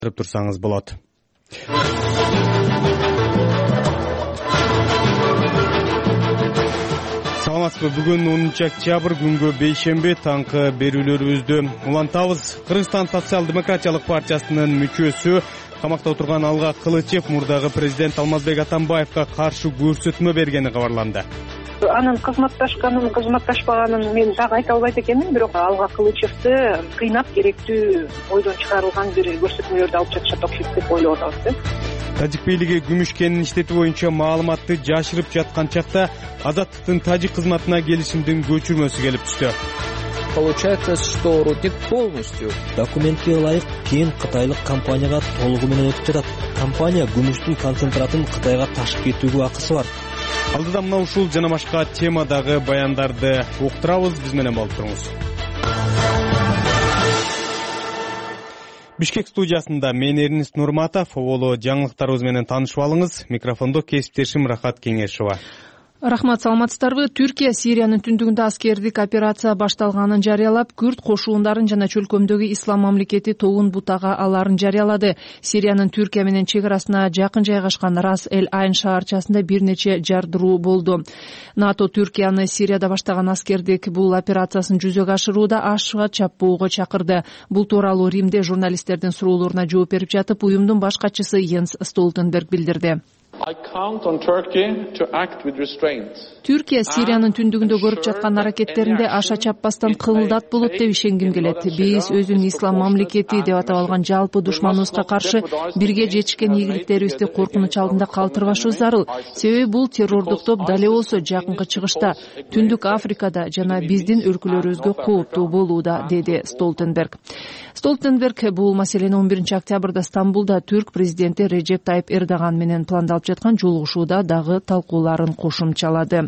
турсаңыз болот. Саламатсызбы, бүгүн 10 октябрь күнгө бейшемби таңкы берүүлөрүбүздү улантабыз. Кыргызстан социал-демократиялык партиясынын мүчөсү камакта отурган Алга Кылычев мурдагы президент Алмазбек Атамбаевга каршы көрсөтмө бергени кабарланды. Анын кызматташпаганын мен дагы айта албайт экенмин, бирок Алга Кылычевди кыйнап керектүү ойдон чыгарылган бир көрсөтмөлөрдү алып жатышат окшойт деп ойлоп атабыз. Тажик бийлиги күмүш кенин иштетүү боюнча маалыматты жашырып жаткан чакта Азаттыктын тажик кызматына келишимдин көчүрмөсү келип түштү. Получается, что рудник полностью документке ылайык кен кытайлык компанияга толугу менен өтүп жатат. Компания күмүштүн концентратын Кытайга ташып кетүүгө акысы бар. Алдыда мына ушул жана башка темадагы баяндарды уктурабыз, биз менен болуп туруңуз. Бишкек студиясында мен Эрнист Нурматов, оболо жаңылыктарыбыз менен таанышып алыңыз. Микрофондо кесиптешим Рахат Кеңешова. Рахмат, саламатсыздарбы? Түркия Сириянын түндүгүндө аскердик операция башталганын жарыялап, Күрд кошуундарын жана чөлкөмдөгү ислам мамлекети тобун бутага аларын жарыялады. Сириянын Түркия менен чек арасына жакын жайгашкан Рас эль Айн шаарчасында бир нече жардыруу болду. НАТО Түркияны Сирияда баштаган аскердик бул операциясын жүзөгө ашырууда ашыга чаппоого чакырды. Бул тууралуу Римде журналисттердин суроолоруна жооп берип жатып, уюмдун баш катчысы Йенс Столтенберг билдирди. Түркия Сириянын түндүгүндө көрүп жаткан аракеттеринде аша чаппастан кылдат болот деп ишенгим келет. Биз өзүн ислам мамлекети деп атап алган жалпы душманыбызга каршы бирге жетишкен ийгиликтерибизди коркунуч алдында калтырбашыбыз зарыл. Себеби бул террордук топ дале болсо жакынкы чыгышта, Түндүк Африкада жана биздин өлкөлөрүбүзгө кооптуу болууда, деди Столтенберг. Столтенберг бул маселени 11 октябрда Стамбулда түрк президенти Режеп Тайып Эрдоган менен пландалып жаткан жолугушууда дагы талкууларын кошумчалады.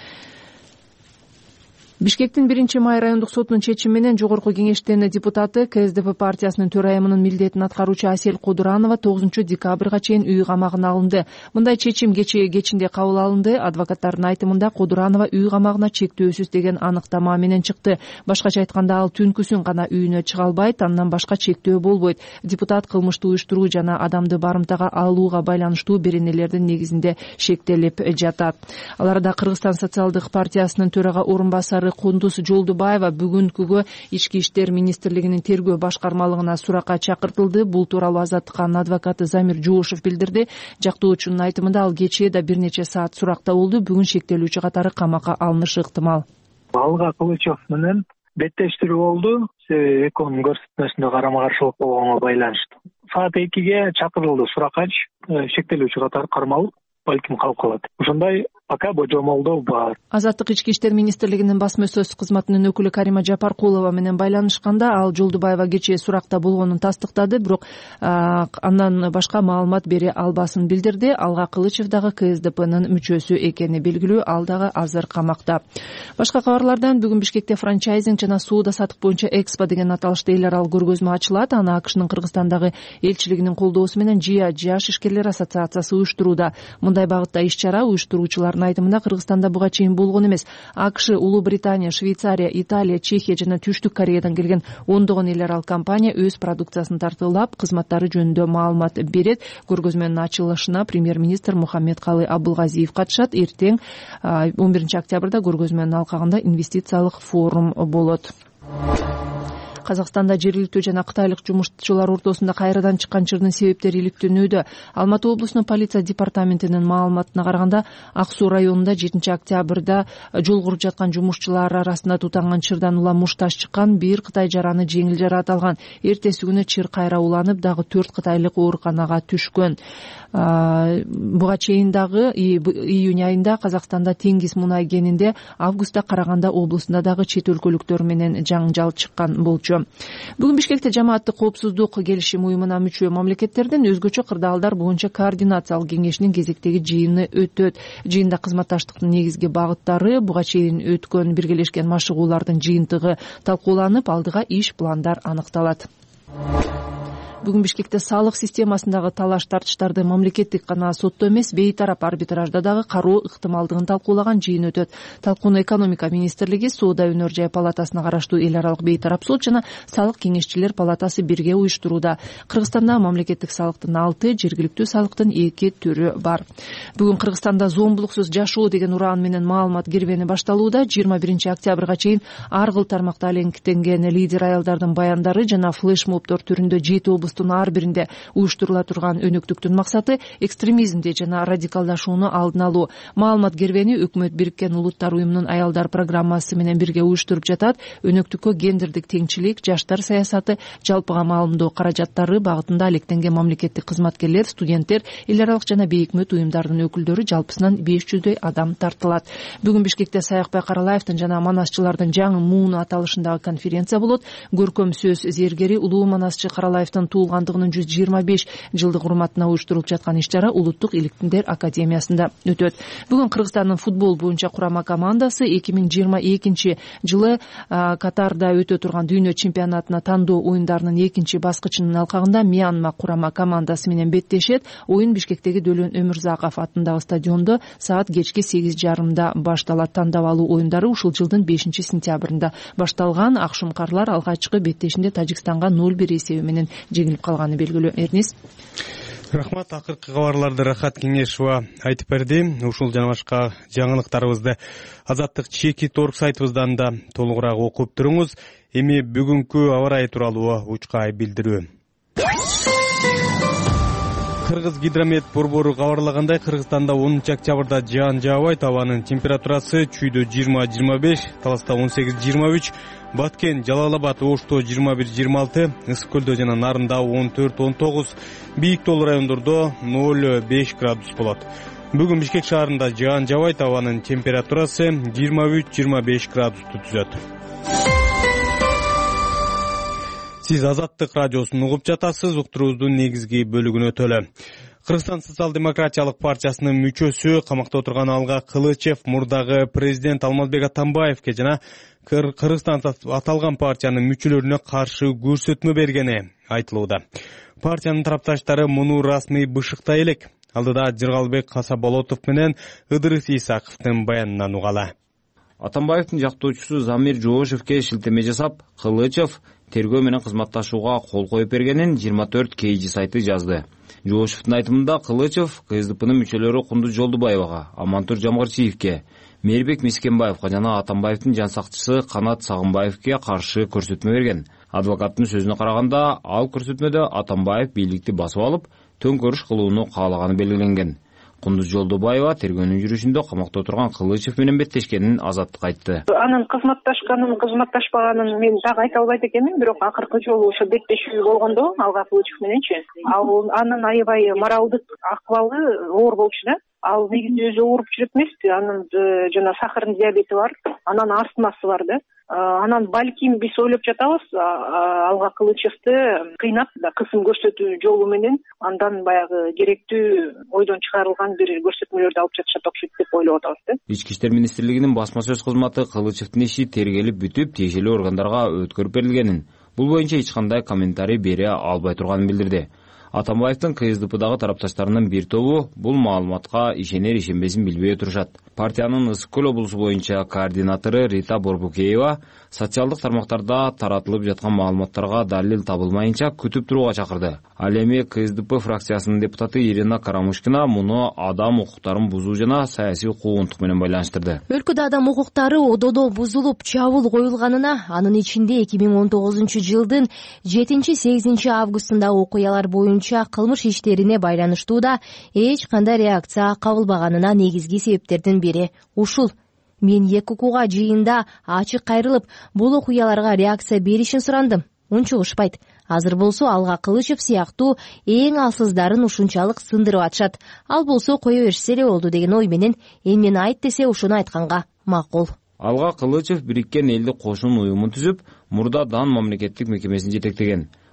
Бишкектин 1-май райондук сотунун чечими менен Жогорку кеңештин депутаты КСДП партиясынын төрайымынын милдетин аткаруучу Асель Кудуранова 9 декабрга чейин үй камагына алынды. Мындай чечим кечинде кабыл алынды. Адвокаттардын айтымында Кудуранова үй камагына чектөөсүз деген аныктама менен чыкты. Башкача айтканда ал түнкүсүн гана үйүнө чыга албайт, андан башка чектөө болбойт. Депутат кылмыштуу уюштуруу жана адамды барымтага алууга байланыштуу беренелердин негизинде шектелип жатат. Аларда Кыргызстан социалдык партиясынын төрага орун басары Кундуз Жолдубаева бүгүнкүгө Ички иштер министрлигинин тергөө башкармалыгына суракка чакыртылды. Бул тууралуу Азаттыктын адвокаты Замир Жоошев билдирди. Жактоочунун айтымында ал кечээ да бир нече саат суракта болду. Бүгүн шектелүүчү катары камакка алынышы ыктымал. Алга Кылычев менен беттештирүү болду. Экөөнүн көрсөтмөсүндө карама-каршылык болгонго байланыштуу. Саат 2-ге чакырылды сураккач, шектелүүчү катары кармалып, балким калып калат. Ошондой пока божомолдоо бар. Азаттык ички иштер министрлигинин басма сөз кызматынын өкүлү Карима Жапаркулова менен байланышканда ал Жолдубаева кечээ суракта болгонун тастыктады, бирок андан башка маалымат бере албасын билдирди. Алга Кылычев дагы КСДПнын мүчөсү экени белгилүү, ал дагы азыр камакта. Башка кабарлардан бүгүн Бишкекте франчайзинг жана соода сатык боюнча Экспо деген аталышта эл аралык көргөзмө ачылат. Аны АКШнын Кыргызстандагы элчилигинин колдоосу менен жаш ишкерлер ассоциациясы уюштурууда. Мындай багытта иш-чара уюштуруучулар айтымында Кыргызстанда буга чейин болгон эмес. АКШ, Улуу Британия, Швейцария, Италия, Чехия жана Түштүк Кореядан келген ондогон эл аралык компания өз продукциясын тартуулап, кызматтары жөнүндө маалымат берет. Көргөзмөнүн ачылышына премьер-министр Мухаммедкалы Абылгазиев катышат. Эртең 11 октябрда көргөзмөнүн алкагында инвестициялык форум болот. Казакстанда жергиликтүү жана кытайлык жумушчулар ортосунда кайрадан чыккан чырдын себептери иликтөнүүдө. Алматы облусунун полиция департаментинин маалыматына караганда, Ак Суу районунда 7 октябрда жол куруп жаткан жумушчулар арасында тутанган чырдан улам мушташ чыккан, бир кытай жараны жеңил жараат алган. Эртеси күнү чыр кайра уланып, дагы 4 кытайлык ооруканага түшкөн. Буга чейин дагы июнь айында Казакстанда Теңиз мунай кенинде, августта Караганда облусунда дагы чет өлкөлүктөр менен жаңжал чыккан болчу. Бүгүн Бишкекте жамааттык коопсуздук келишим уюмуна мүчө мамлекеттердин өзгөчө кырдаалдар боюнча координациялык кеңешинин кезектеги жыйыны өтөт. Жыйында кызматташтыктын негизги багыттары, буга чейин өткөн биргелешкен машыгуулардын жыйынтыгы талкууланып, алдыга иш пландар аныкталат. Бүгүн Бишкекте салык системасындагы талаш тартыштарды мамлекеттик гана сотто эмес, бейтарап арбитражда дагы кароо ыктымалдыгын талкуулаган жыйын өтөт. Талкууну экономика министрлиги, Соода өнөр жай палатасына караштуу эл аралык бейтарап сот жана салык кеңешчилер палатасы бирге уюштурууда. Кыргызстанда мамлекеттик салыктын 6, жергиликтүү салыктын 2 түрү бар. Бүгүн Кыргызстанда зомбулуксуз жашоо деген ураан менен маалымат кирбени башталууда. 21 октябрга чейин ар кыл тармакта алектенген лидер аялдардын баяндары жана флешмобдор түрүндө 7 облустун ар биринде уюштурула турган өнөктүктүн максаты экстремизмди жана радикалдашууну алдын алуу. Маалымат кербени Өкмөт Бириккен Улуттар уюмунун аялдар программасы менен бирге уюштуруп жатат. Өнөктүккө гендердик теңчилик, жаштар саясаты, жалпыга маалымдоо каражаттары багытында алектенген мамлекеттик кызматкерлер, студенттер, эл аралык жана бейөкмөт уюмдардын өкүлдөрү жалпысынан 500дөй адам тартылат. Бүгүн Бишкекте Саякбай Каралаевдин жана манасчылардын жаңы мууну аталышындагы конференция болот. Көркөм сөз зергери улуу манасчы Каралаевдин туулгандыгынын 125 жылдык урматына уюштурулуп жаткан иш-чара Улуттук иликтиндер академиясында өтөт. Бүгүн Кыргызстандын футбол боюнча курама командасы 2022 жылы Катарда өтө турган дүйнө чемпионатына тандоо оюндарынын 2-баскычынын алкагында Мьянма курама командасы менен беттешет. Оюн Бишкектеги Дөлөн Өмүрзаков атындагы стадиондо саат кечки 8:30 башталат. Тандап алуу оюндары ушул жылдын 5-сентябрында башталган. Акшумкарлар алгачкы беттешинде Тажикстанга 0-1 эсеби менен жеңилип калганы белгилүү. Эрнис. Рахмат, акыркы кабарларды Рахат Кеңешова айтып берди. Ушул жана башка жаңылыктарыбызды Азаттык чекит орг сайтыбыздан да толугураак окуп туруңуз. Эми бүгүнкү аба ырайы тууралуу учкай билдирүү. Кыргыз гидромет борбору кабарлагандай, Кыргызстанда 10 октябрда жаан жаабайт. Абанын температурасы чүйдө 20-25, Таласта 18-23, Баткен, Жалал-Абад, Ошто 21-26, Ысык көлдө жана Нарында 14-19, бийик тоолуу райондордо 0-5 градус болот. Бүгүн Бишкек шаарында жаан жаабайт. Абанын температурасы 23-25 градусту түзөт. Сиз Азаттык радиосун угуп жатасыз. Уктуруубуздун негизги бөлүгүнө өтөлү. Кыргызстан социал-демократиялык партиясынын мүчөсү, камакта отурган Алга Кылычев мурдагы президент Алмазбек Атамбаевке жана Кыргызстан аталган партиянын мүчөлөрүнө каршы көрсөтмө бергени айтылууда. Партиянын тарапташтары муну расмий бышыктай элек. Алдыда Жыргалбек Касаболотов менен Ыдырыс Исаковдун баянынан угалы. Атамбаевдин жактоочусу Замир Жоошевке шилтеме жасап, Кылычев тергөө менен кызматташууга кол коюп бергенин 24 KG сайты жазды. Жоошевдун айтымында Кылычев КСДПнын мүчөлөрү Кундуз Жолдубаевага, Амантур Жамгырчиевке, Мээрбек Мискенбаевга жана Атамбаевдин жан сакчысы Канат Сагынбаевке каршы көрсөтмө берген. Адвокаттын сөзүнө караганда, ал көрсөтмөдө Атамбаев бийликти басып алып, төңкөрүш кылууну каалаганы белгиленген. Кундуз Жолдубаева тергөөнүн жүрүшүндө камакта отурган Кылычев менен беттешкенин Азаттык айтты. Анын кызматташпаганын мен дагы айта албайт экенмин, бирок акыркы жолу ошо беттешүү болгондо Алга Кылычев мененчи, анын аябай моралдык акыбалы оор болчу да. Ал негизи өзү ооруп жүрөт эмеспи, анын жана сахарный диабети бар, анан астмасы бар да. Анан балким биз ойлоп жатабыз, Алга Кылычевди кыйнап, кысым көрсөтүү жолу менен андан баягы керектүү ойдон чыгарылган бир көрсөтмөлөрдү алып жатышат окшойт деп ойлоп атабыз да. Ички иштер министрлигинин басма сөз кызматы Кылычевдин иши тергелип бүтүп, тиешелүү органдарга өткөрүп берилгенин, бул боюнча эч кандай комментарий бере албай турганын билдирди. Атамбаевдин КСДПдагы тарапташтарынын бир тобу бул маалыматка ишенер-ишенбесин билбей турушат. Партиянын Ысык көл облусу боюнча координатору Рита Борбукеева социалдык тармактарда таратылып жаткан маалыматтарга далил табылмайынча күтүп турууга чакырды. Ал эми КСДП фракциясынын депутаты Ирина Карамушкина муну адам укуктарын бузуу жана саясий куугунтук менен байланыштырды. Өлкөдө адам укуктары ододо бузулуп, чабуул коюлганына, анын ичинде 2019 жылдын 7-8 августундагы окуялар боюнча кылмыш иштерине байланыштууда эч кандай реакция кабылбаганына негизги себептердин бири ушул. Мен УКуга жыйында ачык кайрылып, бул окуяларга реакция беришин сурандым. Унчугушпайт. Азыр болсо Алга Кылычев сыяктуу эң алсыздарын ушунчалык сындырып атышат. Ал болсо кое беришсе эле болду деген ой менен эмнени айт десе ошону айтканга макул. Алга Кылычев Бириккен элдик кошун уюмун түзүп, мурда Дан мамлекеттик мекемесин жетектеген.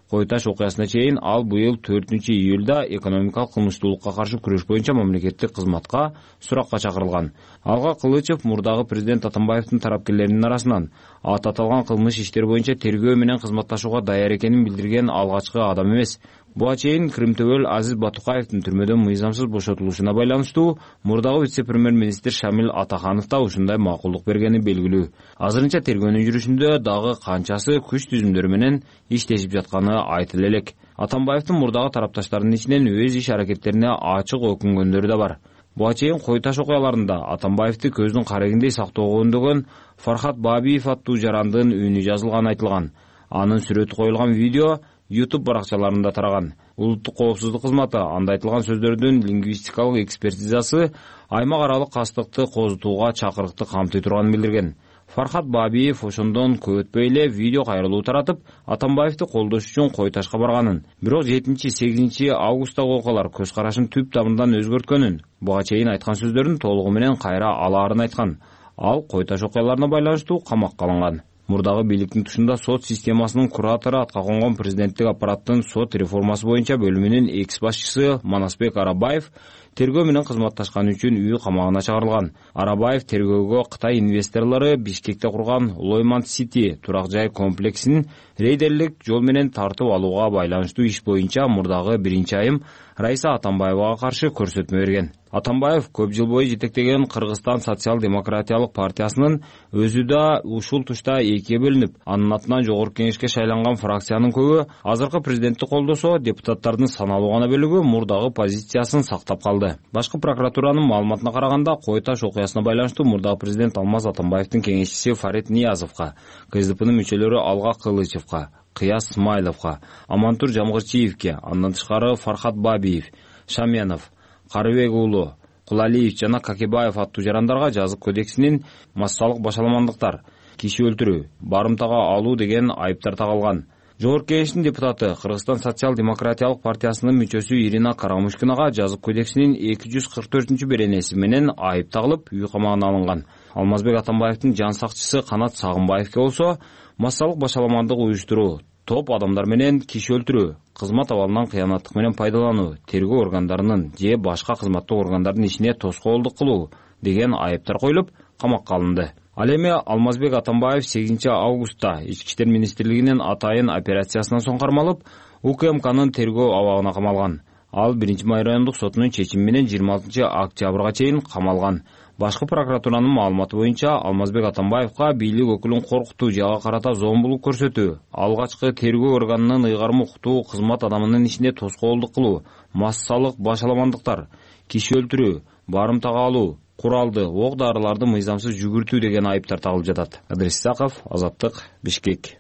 Кой таш окуясына чейин ал быйыл 4-июлда экономикалык кылмыштуулукка каршы күрөш боюнча мамлекеттик кызматка суракка чакырылган. Алга Кылычев мурдагы президент Атамбаевдин тарапкерлеринин арасынан аталган кылмыш иштер боюнча тергөө менен кызматташууга даяр экенин билдирген алгачкы адам эмес. Буга чейин Крымтөбөл Азиз Батукаевдин түрмөдөн мыйзамсыз бошотулушуна байланыштуу мурдагы вице-премьер-министр Шамил Атаханов да ушундай макулдук бергени белгилүү. Азырынча тергөөнүн жүрүшүндө дагы канчасы күч түзүмдөрү менен иштешип жатканы айтыла элек. Атамбаевдин мурдагы тарапташтарынын ичинен өз иш аракеттерине ачык өкүнгөндөрү да бар. Буга чейин Кой таш окуяларында Атамбаевди көздүн карегиндей сактоого үндөгөн Фархат Бабиев аттуу жарандын үнү жазылганы айтылган. Анын сүрөтү коюлган видео YouTube баракчаларында тараган. Улуттук коопсуздук кызматы анда айтылган сөздөрдүн лингвистикалык экспертизасы аймак аралык кастыкты козутууга чакырыкты камтый турганын билдирген. Фархат Бабиев ошондон көп өтпөй эле видео кайрылуу таратып, Атамбаевди колдош үчүн Кой ташка барганын, бирок 7-8 августтагы окуялар көз карашын түп тамырдан өзгөрткөнүн, буга чейин айткан сөздөрүн толугу менен кайра алаарын айткан. Ал Кой таш окуяларына байланыштуу камакка алынган. Мурдагы бийликтин тушунда сот системасынын куратору атка конгон президенттик аппараттын сот реформасы боюнча бөлүмүнүн экс-башчысы Манасбек Арабаев тергөө менен кызматташканы үчүн үй камагына чыгарылган. Арабаев тергөөгө Кытай инвесторлору Бишкекте курган Лойманд Сити турак жай комплексин рейдерлик жол менен тартып алууга байланыштуу иш боюнча мурдагы 1-айым Раиса Атамбаевага каршы көрсөтмө берген. Атамбаев көп жыл бою жетектеген Кыргызстан социал-демократиялык партиясынын өзү да ушул тушта экиге бөлүнүп, анын атынан жогорку кеңешке шайланган фракциянын көбү азыркы президентти колдосо, депутаттардын саналуу гана бөлүгү мурдагы позициясын сактап калды. Башкы прокуратуранын маалыматына караганда, Кой таш окуясына байланыштуу мурдагы президент Алмаз Атамбаевдин кеңешчиси Фарид Ниязовго, КСДПнын мүчөлөрү Алга Кылычевго, Кыяз Смайловго, Амантур Жамгырчиевге, андан тышкары Фархат Бабиев, Шаменов, Карыбек уулу Кулалиев жана Какебаев аттуу жарандарга жазык кодексинин массалык башаламандыктар, киши өлтүрүү, барымтага алуу деген айыптар тагылган. Жогорку кеңештин депутаты Кыргызстан социал-демократиялык партиясынын мүчөсү Ирина Карамушкинага жазык кодексинин 244-беренеси менен айып тагылып, үй камагына алынган. Алмазбек Атамбаевдин жан сакчысы Канат Сагынбаевге болсо массалык башаламандык уюштуруу, топ адамдар менен киши өлтүрүү, кызмат абалынан кыянаттык менен пайдалануу, тергөө органдарынын же башка кызматтык органдардын ишине тоскоолдук кылуу деген айыптар коюлуп, камакка алынды. Ал эми Алмазбек Атамбаев 8 августта Ички иштер министрлигинин атайын операциясынан соң кармалып, УКМКнын тергөө абагына камалган. Ал 1-май райондук сотунун чечими менен 26 октябрга чейин камалган. Башкы прокуратуранын маалыматы боюнча Алмазбек Атамбаевга бийлик өкүлүн коркутуу жага карата зомбулук көрсөтүү, алгачкы тергөө органынын ыйгарым укуктуу кызмат адамынын ишине тоскоолдук кылуу, массалык башаламандыктар, киши өлтүрүү, барымтага алуу, куралды, ок дарыларды мыйзамсыз жүгүртүү деген айыптар тагылып жатат. Адрес Исаков, Азаттык, Бишкек.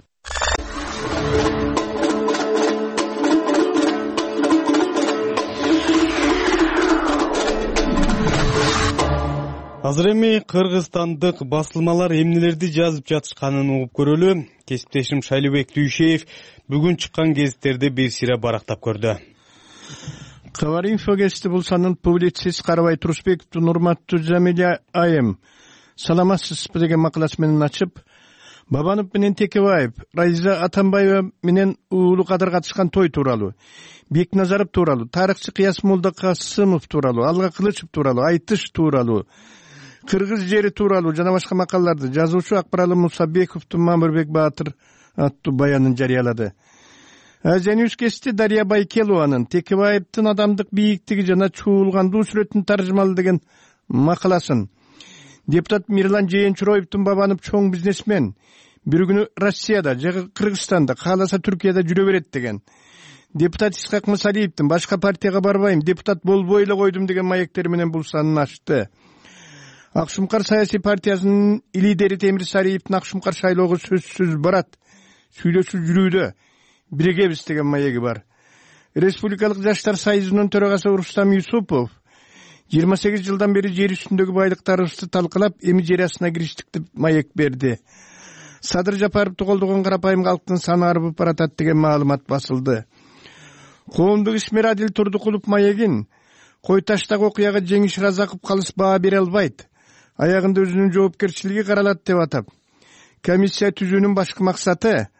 Азыр эми кыргызстандык басылмалар эмнелерди жазып жатышканын угуп көрөлү. Кесиптешим Шайлыбек Дүйшеев бүгүн чыккан гезиттерди бир сире барактап көрдү. Кабар-инфо гезити булсанын публицист Карабай Турусбековдун урматтуу Жамиля айым саламатсызбы деген макаласы менен ачып, Бабанов менен Текебаев, Раиза Атамбаева менен уулу Кадыр катышкан той тууралуу, Бекназаров тууралуу, тарыхчы Кыяз Молда Касымов тууралуу, Алга Кылычев тууралуу, айтыш тууралуу, кыргыз жери тууралуу жана башка макалаларды жазуучу Акбаралы Мусабековдун Мамырбек Баатыр аттуу баянын жарыялады. Азянюш кести Дарья Байкелованын Текебаевдин адамдык бийиктиги жана чуулгандуу сүрөтүн таржымалы деген макаласын, депутат Мирлан Жээнчуроевдун Бабанов чоң бизнесмен, бир күнү Россияда же Кыргызстанда, кааласа Түркияда жүрө берет деген, депутат Исхак Мусалиевдин башка партияга барбайм, депутат болбой эле койдум деген маектери менен бул санын ачты. Акшумкар саясий партиясынын лидери Темир Сариевдин Акшумкар шайлоого сөзсүз барат, сүйлөшүп жүрүүдө биригебиз деген маеги бар. Республикалык жаштар союзунун төрагасы Рустам Юсупов 28 жылдан бери жер үстүндөгү байлыктарыбызды талкалап, эми жер астына кириштик деп маек берди. Садыр Жапаровду колдогон карапайым калктын саны арбып баратат деген маалымат басылды. Коомдук ишмер Адил Турдукулов маегин Кой таштагы окуяга Жеңиш Разаков калыс баа бере албайт, аягында өзүнүн жоопкерчилиги каралат деп атап, комиссия түзүүнүн башкы максаты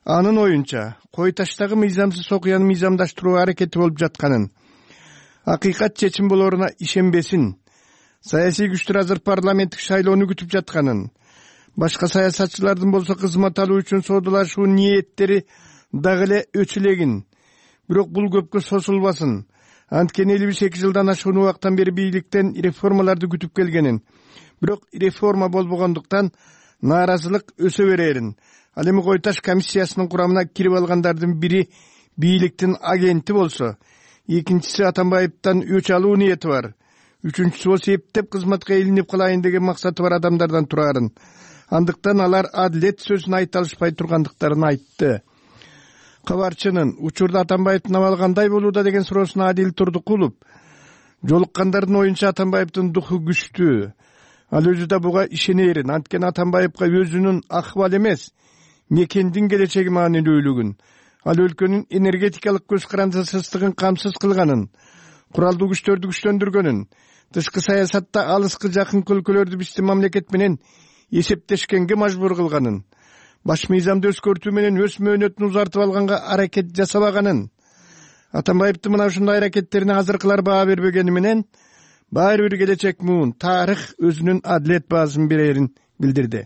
Анын оюнча кой таштагы мыйзамсыз окуяны мыйзамдаштыруу аракети болуп жатканын, акыйкат чечим болоруна ишенбесин, саясий күчтөр азыр парламенттик шайлоону күтүп жатканын, башка саясатчылардын болсо кызмат алуу үчүн соодалашуу ниеттери дагы эле өчүлегин. Бирок бул көпкө созулбасын. Анткени 52 жылдан ашуун убактан бери бийликтен реформаларды күтүп келгенин, бирок реформа болбогондуктан нааразылык өсө берерин. Ал эми кой таш комиссиясынын курамына кирип алгандардын бири бийликтин агенти болсо, экинчиси Атамбаевден өч алуу ниети бар, үчүнчүсү болсо эптеп кызматка илинип калайын деген максаты бар адамдардан турарын. Андыктан алар адилет сөзүн айта алышпай тургандыктарын айтты. Кабарчынын учурда Атамбаевдин абалы кандай болууда деген суроосуна Адил Турдукулов, жолуккандардын оюнча Атамбаевдин духу күчтүү. Ал өзү да буга ишенерин. Анткени Атамбаевга өзүнүн акыбал эмес, мекендин келечеги маанилүүлүгүн, ал өлкөнүн энергетикалык көз карандысыздыгын камсыз кылганын, куралдуу күчтөрдү күчтөндүргөнүн, тышкы саясатта алыскы жакын өлкөлөрдү биздин мамлекет менен эсептешкенге мажбур кылганын, баш мыйзамды өзгөртүү менен өз мөөнөтүн узартып алганга аракет жасабаганын, Атамбаевдин мына ушундай аракеттерине азыркылар баа бербегени менен баары бир келечек муун тарых өзүнүн адилет баасын берерин билдирди.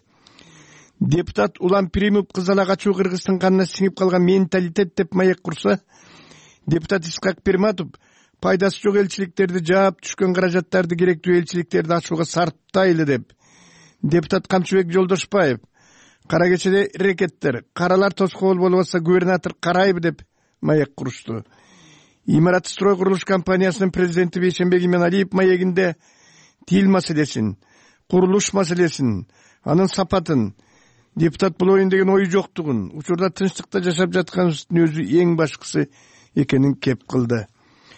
Депутат Улам Пиримов кызала качуу Кыргыздын канына сиңип калган менталитет деп маек курса, депутат Исхак Пирматов пайдасы жок элчиликтерди жаап түшкөн каражаттарды керектүү элчиликтерди ачууга сарптайлы деп, депутат Камчыбек Жолдошбаев кара кечеде рекеттер, каралар тоскоол болбаса губернатор карайбы деп маек курушту. Имарат строй курулуш компаниясынын президенти Бейшенбек Именалиев маегинде тил маселесин, курулуш маселесин, анын сапатын, депутат бул оюн деген ою жоктугун, учурда тынчтыкта жашап жатканыбыздын өзү эң башкысы экенин кеп кылды.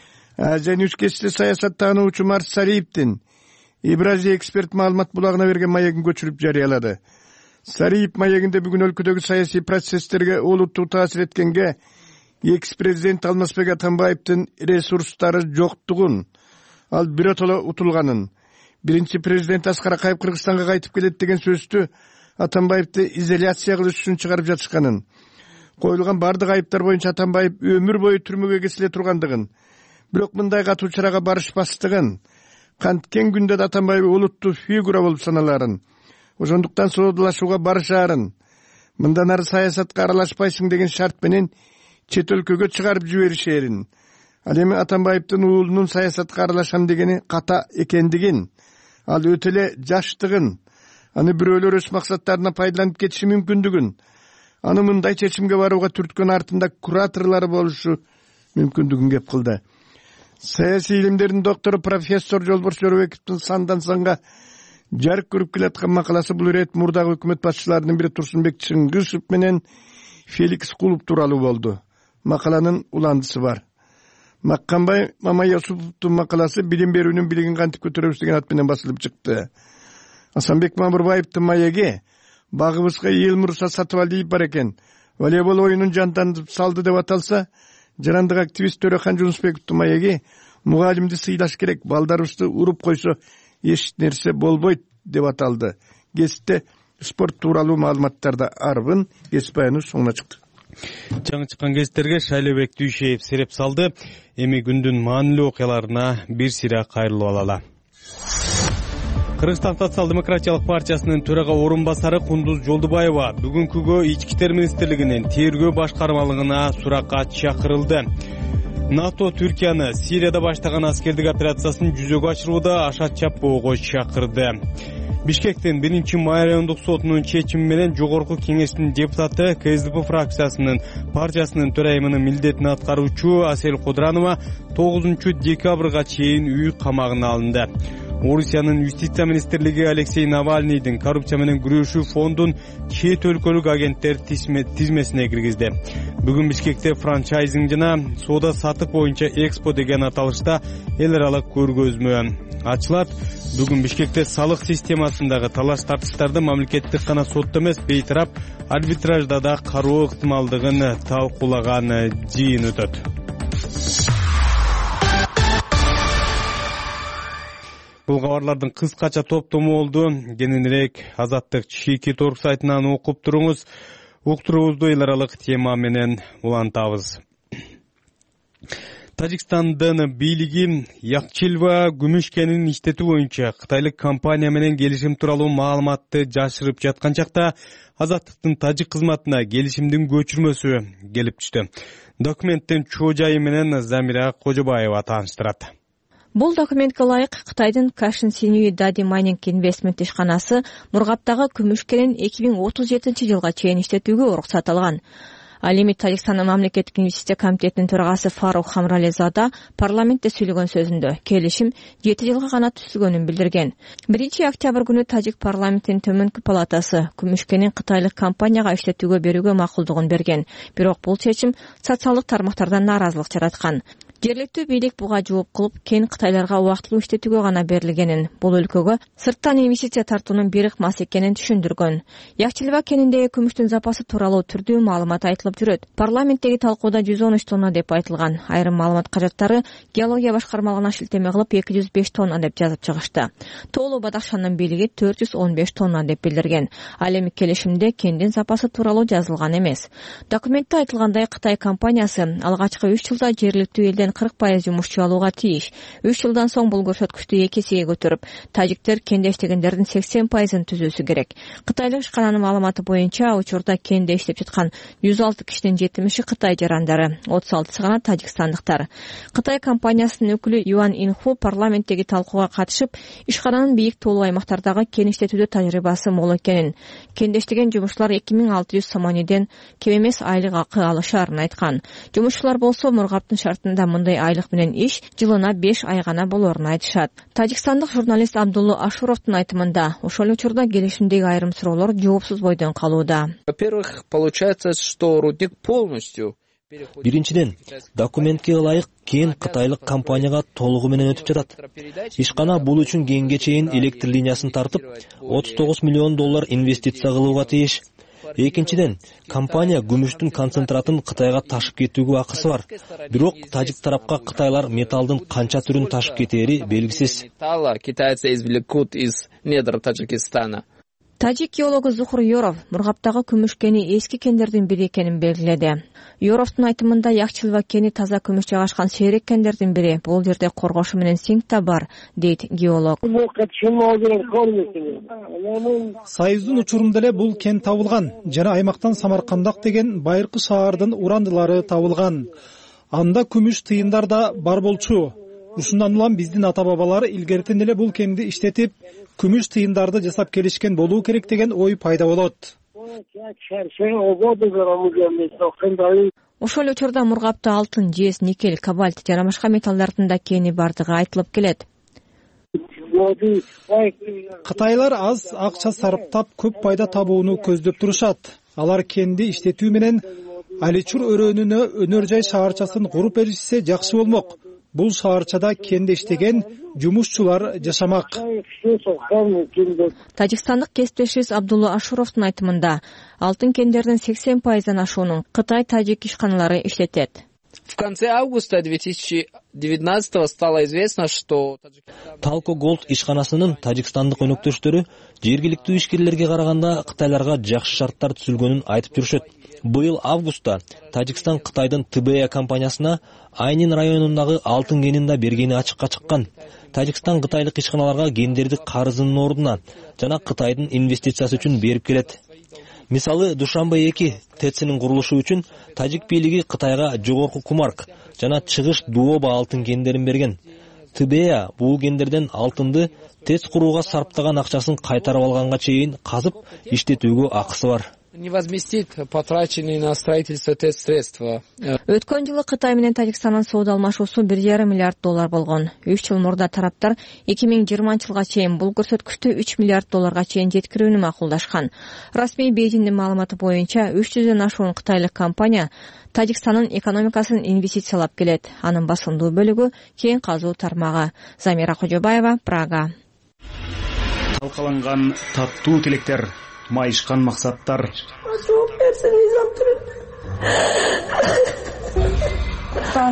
Азия Ньюс саясатта ануучу Марс Сариевдин Евразия эксперт маалымат булагына берген маегин көчүрүп жарыялады. Сариев маегинде бүгүн өлкөдөгү саясий процесстерге олуттуу таасир эткенге экс-президент Алмазбек Атамбаевдин ресурстары жоктугун, ал биротоло утулганын, биринчи президент Аскар Акаев Кыргызстанга кайтып келет деген сөздү Атамбаевди изоляция кылыш үчүн чыгарып жатышканын, коюлган бардык айыптар боюнча Атамбаев өмүр бою түрмөгө кесиле тургандыгын, бирок мындай катуу чарага барышпастыгын, канткен күндө да Атамбаев олуттуу фигура болуп саналарын, ошондуктан соодалашууга барышаарын, мындан ары саясатка аралашпайсың деген шарт менен чет өлкөгө чыгарып жиберишерин, ал эми Атамбаевдин уулунун саясатка аралашам дегени ката экендигин, ал өтө эле жаштыгын, аны бирөөлөр өз максаттарына пайдаланып кетиши мүмкүндүгүн, аны мындай чечимге барууга түрткөн артында кураторлору болушу мүмкүндүгүн кеп кылды. Саясий илимдердин доктору профессор Жолборс Жорабековдун сандан санга жарык көрүп келаткан макаласы бул ирет мурдагы өкмөт башчыларынын бири Турсунбек Чыңгышев менен Феликс Кулуп тууралуу болду. Макаланын уландысы бар. Макканбай Мамаясуповдун макаласы билим берүүнүн билигин кантип көтөрөбүз деген ат менен басылып чыкты. Асанбек Мамырбаевдин маеги багыбызга Элмурса Сатыбалиев бар экен. Волейбол оюнун жандандырып салды деп аталса, жарандык активист Төрехан Жунусбековдун маеги мугалимди сыйлаш керек, балдарыбызды уруп койсо эч нерсе болбойт деп аталды. Кесипте спорт тууралуу маалыматтарда арбын кесип баянуу соңуна чыкты. Жаңы чыккан кесиптерге Шайлебек Дүйшеев сереп салды. Эми күндүн маанилүү окуяларына бир сире кайрылып алалы. Кыргызстан социал-демократиялык партиясынын төрага орун басары Кундуз Жолдубаева бүгүнкүгө Ички иштер министрлигинин тергөө башкармалыгына суракка чакырылды. НАТО Түркияны Сирияда баштаган аскердик операциясын жүзөгө ашырууда ашат чаппоого чакырды. Бишкектин 1-май райондук сотунун чечими менен Жогорку Кеңештин депутаты КСДП фракциясынын партиясынын төрайымынын милдетин аткаруучу Асель Кудранова 9-декабрга чейин үй камагына алынды. Орусиянын юстиция министрлиги Алексей Навальныйдын коррупция менен күрөшүү фондун чет өлкөлүк агенттер тизмесине киргизди. Бүгүн Бишкекте франчайзинг жана соода сатык боюнча Экспо деген аталышта эл аралык көргөзмө ачылат. Бүгүн Бишкекте салык системасындагы талаш тартыштарды мамлекеттик гана сотто эмес, бейтарап арбитражда да кароо ыктымалдыгын талкуулаган жыйын өтөт. Бул кабарлардын кыскача топтому болду. Кененирээк Азаттык Чийки Торг сайтынан окуп туруңуз. Уктуруубузду эл аралык тема менен улантабыз. Тажикстандын бийлиги Якчилва күмүш кенин иштетүү боюнча кытайлык компания менен келишим тууралуу маалыматты жашырып жаткан чакта Азаттыктын тажик кызматына келишимдин көчүрмөсү келип түштү. Документтин чоо жайы менен Замира Кожобаева тааныштырат. Бул документке ылайык Кытайдын Кашин Синюи Дади Майнинг Инвестмент ишканасы Мургаптагы күмүш кенин 2037-жылга чейин иштетүүгө уруксат алган. Ал эми Тажикстандын мамлекеттик инвестиция комитетинин төрагасы Фарух Хамралезада парламентте сүйлөгөн сөзүндө келишим 7 жылга гана түзүлгөнүн билдирген. 1-октябрь күнү Тажик парламентинин төмөнкү палатасы күмүш кенин кытайлык компанияга иштетүүгө берүүгө макулдугун берген. Бирок бул чечим социалдык тармактардан нааразылык жараткан. Жергиликтүү бийлик буга жооп кылып, кен кытайларга убактылуу иштетүүгө гана берилгенин, бул өлкөгө сырттан инвестиция тартуунун бир ыкмасы экенин түшүндүргөн. Якчилва кениндеги күмүштүн запасы тууралуу түрдүү маалымат айтылып жүрөт. Парламенттеги талкууда 113 тонна деп айтылган. Айрым маалымат кажаттары геология башкармалыгына шилтеме кылып 205 тонна деп жазып чыгышты. Тоолуу Бадахшандын бийлиги 415 тонна деп билдирген. Ал эми келишимде кендин запасы тууралуу жазылган эмес. Документте айтылгандай, Кытай компаниясы алгачкы 3 жылда жергиликтүү элден 40% жумушчу алууга тийиш. 3 жылдан соң бул көрсөткүчтү 2 эсеге көтөрүп, тажиктер кенде иштегендердин 80%-ын түзүүсү керек. Кытайлык ишкананын маалыматы боюнча, учурда кенде иштеп жаткан 106 кишинин 70-и Кытай жарандары, 36-сы гана тажикстандыктар. Кытай компаниясынын өкүлү Юан Инху парламенттеги талкууга катышып, ишкананын бийик тоолуу аймактардагы кен иштетүүдө тажрыйбасы мол экенин, кенде иштеген жумушчулар 2600 сомониден кем эмес айлык акы алышаарын айткан. Жумушчулар болсо Мургаптын шартында мындай айлык менен иш жылына 5 ай гана болоорун айтышат. Тажикстандык журналист Абдулла Ашуровдун айтымында, ошол учурда келишимдеги айрым суроолор жоопсуз бойдон калууда. Во-первых, получается, что рудник полностью Биринчиден, документке ылайык кен кытайлык компанияга толугу менен өтүп жатат. Ишкана бул үчүн кенге чейин электр линиясын тартып, 39 миллион доллар инвестиция кылууга тийиш. Экинчиден, компания күмүштүн концентратын Кытайга ташып кетүүгө акысы бар. Бирок тажик тарапка кытайлар металлдын канча түрүн ташып кетери белгисиз. Китайцы извлекут из недр Таджикистана. Тажик геологу Зухур Yorov Мургаптагы күмүш кени эски кендердин бири экенин белгиледи. Yorovдун айтымында Якчилва кени таза күмүш жайгашкан сейрек кендердин бири. Бул жерде коргошу менен синк да бар, дейт геолог. Союздун учурунда эле бул кен табылган. Жана аймактан Самаркандак деген байыркы шаардын урандылары табылган. Анда күмүш тыйындар да бар болчу. Ушундан улам биздин ата-бабалар илгертен эле бул кенди иштетип, күмүш тыйындарды жасап келишкен болуу керек деген ой пайда болот. Ошол учурда Мургапта алтын, жез, никель, кобальт жана башка металлдардын да кени бардыгы айтылып келет. Кытайлар аз акча сарптап көп пайда табууну көздөп турушат. Алар кенди иштетүү менен Аличур өрөөнүнө өнөр жай шаарчасын куруп беришсе жакшы болмок. Бул шаарчада кенде иштеген жумушчулар жашамак. Тажикстандык кесиптешибиз Абдулла Ашуровдун айтымында, алтын кендердин 80%-дан ашуунун Кытай тажик ишканалары иштетет. В конце августа 2019 стало известно, что Талко Голд ишканасынын тажикстандык өнөктөштөрү жергиликтүү ишкерлерге караганда кытайларга жакшы шарттар түзүлгөнүн айтып жүрүшөт. Быйыл августта Тажикстан Кытайдын ТБА компаниясына Айнин районундагы алтын кенин да бергени ачыкка чыккан. Тажикстан кытайлык ишканаларга кендерди карызынын ордуна жана Кытайдын инвестициясы үчүн берип келет. Мисалы, Душанбе-2 ТЭЦинин курулушу үчүн тажик бийлиги Кытайга жогорку Кумарк жана чыгыш Дуоба алтын кендерин берген. ТБА бул кендерден алтынды ТЭЦ курууга сарптаган акчасын кайтарып алганга чейин казып иштетүүгө акысы бар. Не возместит потраченные на строительство ТЭЦ средства. Өткөн жылы Кытай менен Тажикстандын соода алмашуусу 1,5 миллиард доллар болгон. 3 жыл мурда тараптар 2020-жылга чейин бул көрсөткүчтү 3 миллиард долларга чейин жеткирүүнү макулдашкан. Расмий Бейжиңдин маалыматы боюнча 300дөн ашуун кытайлык компания Тажикстандын экономикасын инвестициялап келет. Анын басымдуу бөлүгү кен казуу тармагы. Замира Кожобаева, Прага. Талкаланган таттуу тилектер, майышкан максаттар.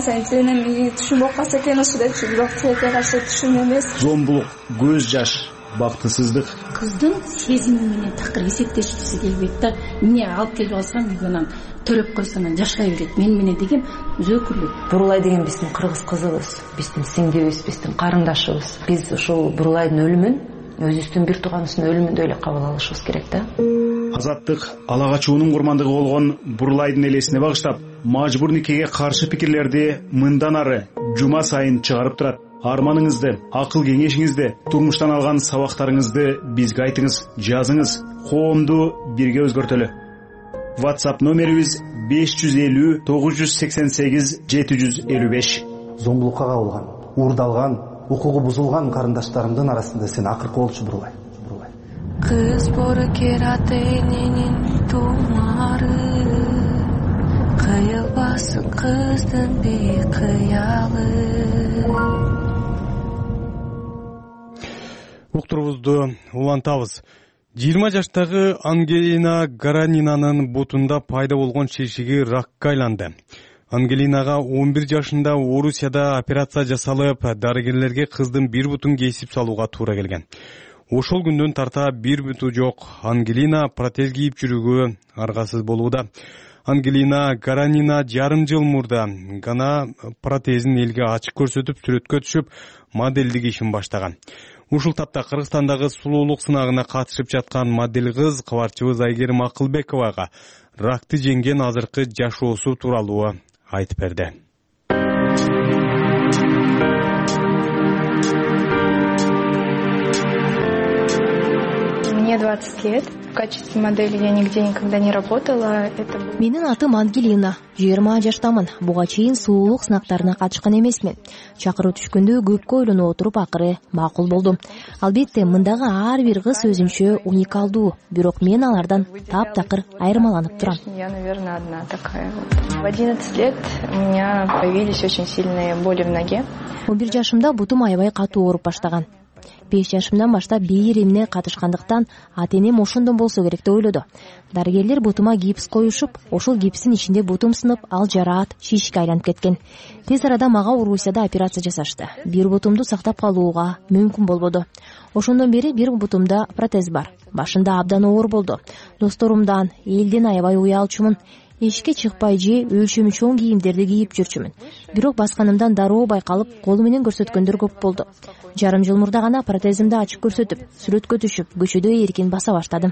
Зомбулук, көз жаш, бактысыздык. Кыздын сезими менен такыр эсептешкиси келбейт да. Эмне алып келип алсам үйгө анан төлөп койсом анан жашай берет. Мен менен деген өзөкүлүк. Бурулай деген биздин кыргыз кызыбыз, биздин сиңдибиз, биздин карындашыбыз. Биз ушул Бурулайдын өлүмүн өзүбүздүн бир тууганыбыздын өлүмүндөй эле кабыл алышыбыз керек да. Азаттык ала качуунун курмандыгы болгон Бурулайдын элесине багыштап, мажбур никеге каршы пикирлерди мындан ары жума сайын чыгарып турат. Арманыңызды, акыл кеңешиңизди, турмуштан алган сабактарыңызды бизге айтыңыз, жазыңыз. Коомду бирге өзгөртөлү. WhatsApp номерибиз 550 988 755. Зомбулукка кабылган, уурдалган, укугу бузулган карындаштарымдын арасында сен акыркы болчу Бурулай. Кыз боркер ата-эненин тумары, кыйылбасын кыздын бейкыялы. Уктурубузду улантабыз. 20 жаштагы Ангелина Гаранинанын бутунда пайда болгон шишиги ракка айланды. Ангелинага 11 жашында Орусияда операция жасалып, дарыгерлерге кыздын бир бутун кесип салууга туура келген. Ошол күндөн тарта бир буту жок Ангелина протез кийип жүрүүгө аргасыз болууда. Ангелина Гаранина жарым жыл мурда гана протезин элге ачык көрсөтүп, сүрөткө түшүп, моделдик ишин баштаган. Ушул тапта Кыргызстандагы сулуулук сынагына катышып жаткан модель кыз кабарчыбыз Айгерим Акылбековага ракты жеңген азыркы жашоосу тууралуу айтып берди. Мне 20 лет. В качестве модели я нигде никогда не работала. Менин атым Ангелина. 20 жаштамын. Буга чейин сулуулук сынактарына катышкан эмесмин. Чакыруу түшкөндө көпкө ойлонуп отуруп акыры макул болдум. Албетте, мындагы ар бир кыз өзүнчө уникалдуу, бирок мен алардан таптакыр айырмаланып турам. Я, наверное, одна такая. В 11 лет у меня появились очень сильные боли в ноге. 11 жашымда бутум аябай катуу ооруп баштаган. 5 жашымдан баштап бийир эмне катышкандыктан ата-энем ошондон болсо керек деп ойлоду. Дарыгерлер бутума гипс коюшуп, ошол гипстин ичинде бутум сынып, ал жараат, шишке айланып кеткен. Тез арада мага Орусияда операция жасашты. Бир бутумду сактап калууга мүмкүн болбоду. Ошондон бери бир бутумда протез бар. Башында абдан оор болду. Досторумдан, элден аябай уялчумун. Эшикке чыкпай же өлчөмү чоң кийимдерди кийип жүрчүмүн. Бирок басканымдан дароо байкалып, колу менен көрсөткөндөр көп болду. Жарым жыл мурда гана протезимди ачык көрсөтүп, сүрөткө түшүп, көчөдө эркин баса баштадым.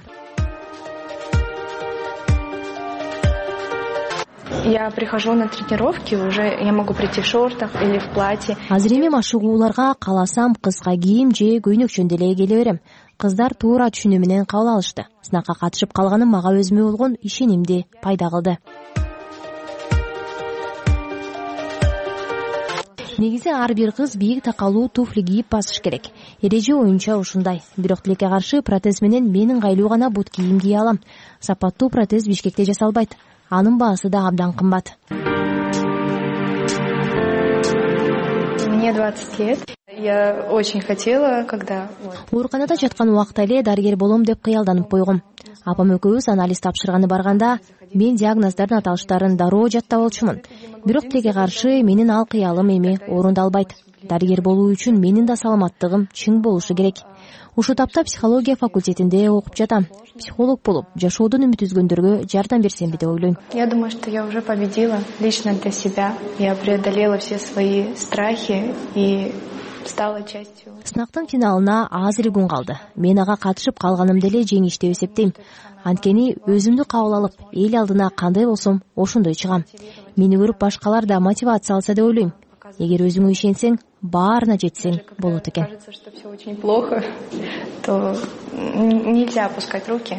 Я прихожу на тренировки, уже я могу прийти в шортах или в платье. Азыр эми машыгууларга кааласам кыска кийим же көйнөкчөндө эле келе берем. Кыздар туура түшүнүү менен кабыл алышты. Сынакка катышып калганым мага өзүмө болгон ишенимди пайда кылды. Негизи ар бир кыз бийик такалуу туфли кийип басыш керек. Эреже оюнча ушундай. Бирок тилекке каршы протез менен мен ыңгайлуу гана бут кийим кие алам. Сапаттуу протез Бишкекте жасалбайт. Анын баасы да абдан кымбат. Мне 20 лет. Я очень хотела, когда... Ооруканада жаткан убакта эле дарыгер болом деп кыялданып койгом. Апам экөөбүз анализ тапшырганы барганда, мен диагноздордун аталыштарын дароо жаттап алчумун. Бирок тилекке каршы менин ал кыялым эми орундалбайт. Дарыгер болуу үчүн менин да саламаттыгым чың болушу керек. Ушул тапта психология факультетинде окуп жатам. Психолог болуп, жашоодон үмүт үзгөндөргө жардам берсемби деп ойлойм. Я думаю, что я уже победила лично для себя. Я преодолела все свои страхи и стала частью. Сынактын финалына аз эле күн калды. Мен ага катышып калганымды эле жеңиш деп эсептейм. Анткени өзүмдү кабыл алып, эл алдына кандай болсом, ошондой чыгам. Мени көрүп башкалар да мотивация алса деп ойлойм. Эгер өзүңө ишенсең, баарына жетсең болот экен. Кажется, что все очень плохо, то нельзя опускать руки.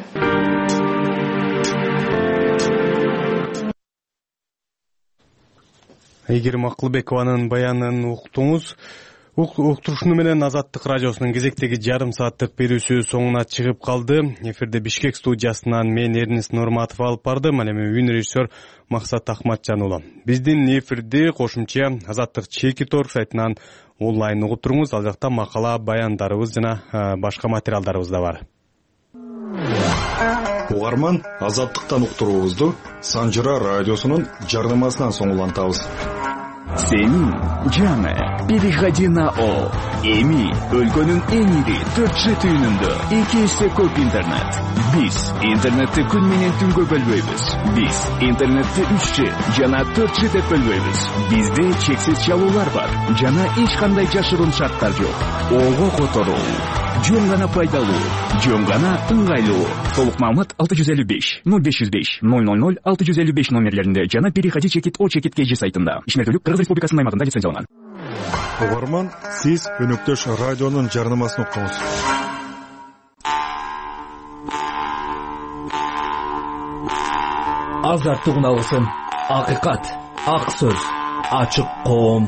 Айгерим Акылбекованын баянын уктуңуз. Уктурушуну менен Азаттык радиосунун кезектеги жарым сааттык берүүсү соңуна чыгып калды. Эфирде Бишкек студиясынан мен Эрнис Нурматов алып бардым. Ал эми үн режиссер Максат Ахматжан уулу. Биздин эфирди кошумча Азаттык Чекитор сайтынан онлайн угуп туруңуз. Ал жакта макала, баяндарыбыз жана башка материалдарыбыз да бар. Угарман, Азаттыктан уктуруубузду Санжыра радиосунун жардамасынан соң улантабыз. Senin жаңы переходи на О. Эми өлкөнүн эң ири 4G түйүнүндө 2 эсе көп интернет. Биз интернетти күн менен түнгө бөлбөйбүз. Биз интернетти 3G жана 4G деп бөлбөйбүз. Бизде чексиз чалуулар бар жана эч кандай жашыруун шарттар жок. Ого которуу. Жөн гана пайдалуу, жөн гана ыңгайлуу. Толук маалымат 655 0505 000 655 номерлеринде жана переходи чекит О чекит KG сайтында. Ишмердүүлүк Кыргыз Республикасынын аймагында лицензияланган. Угарман, сиз өнөктөш радионун жарнамасын уктуңуз. Азаттыгын алсын. Акыйкат, ак сөз, ачык коом.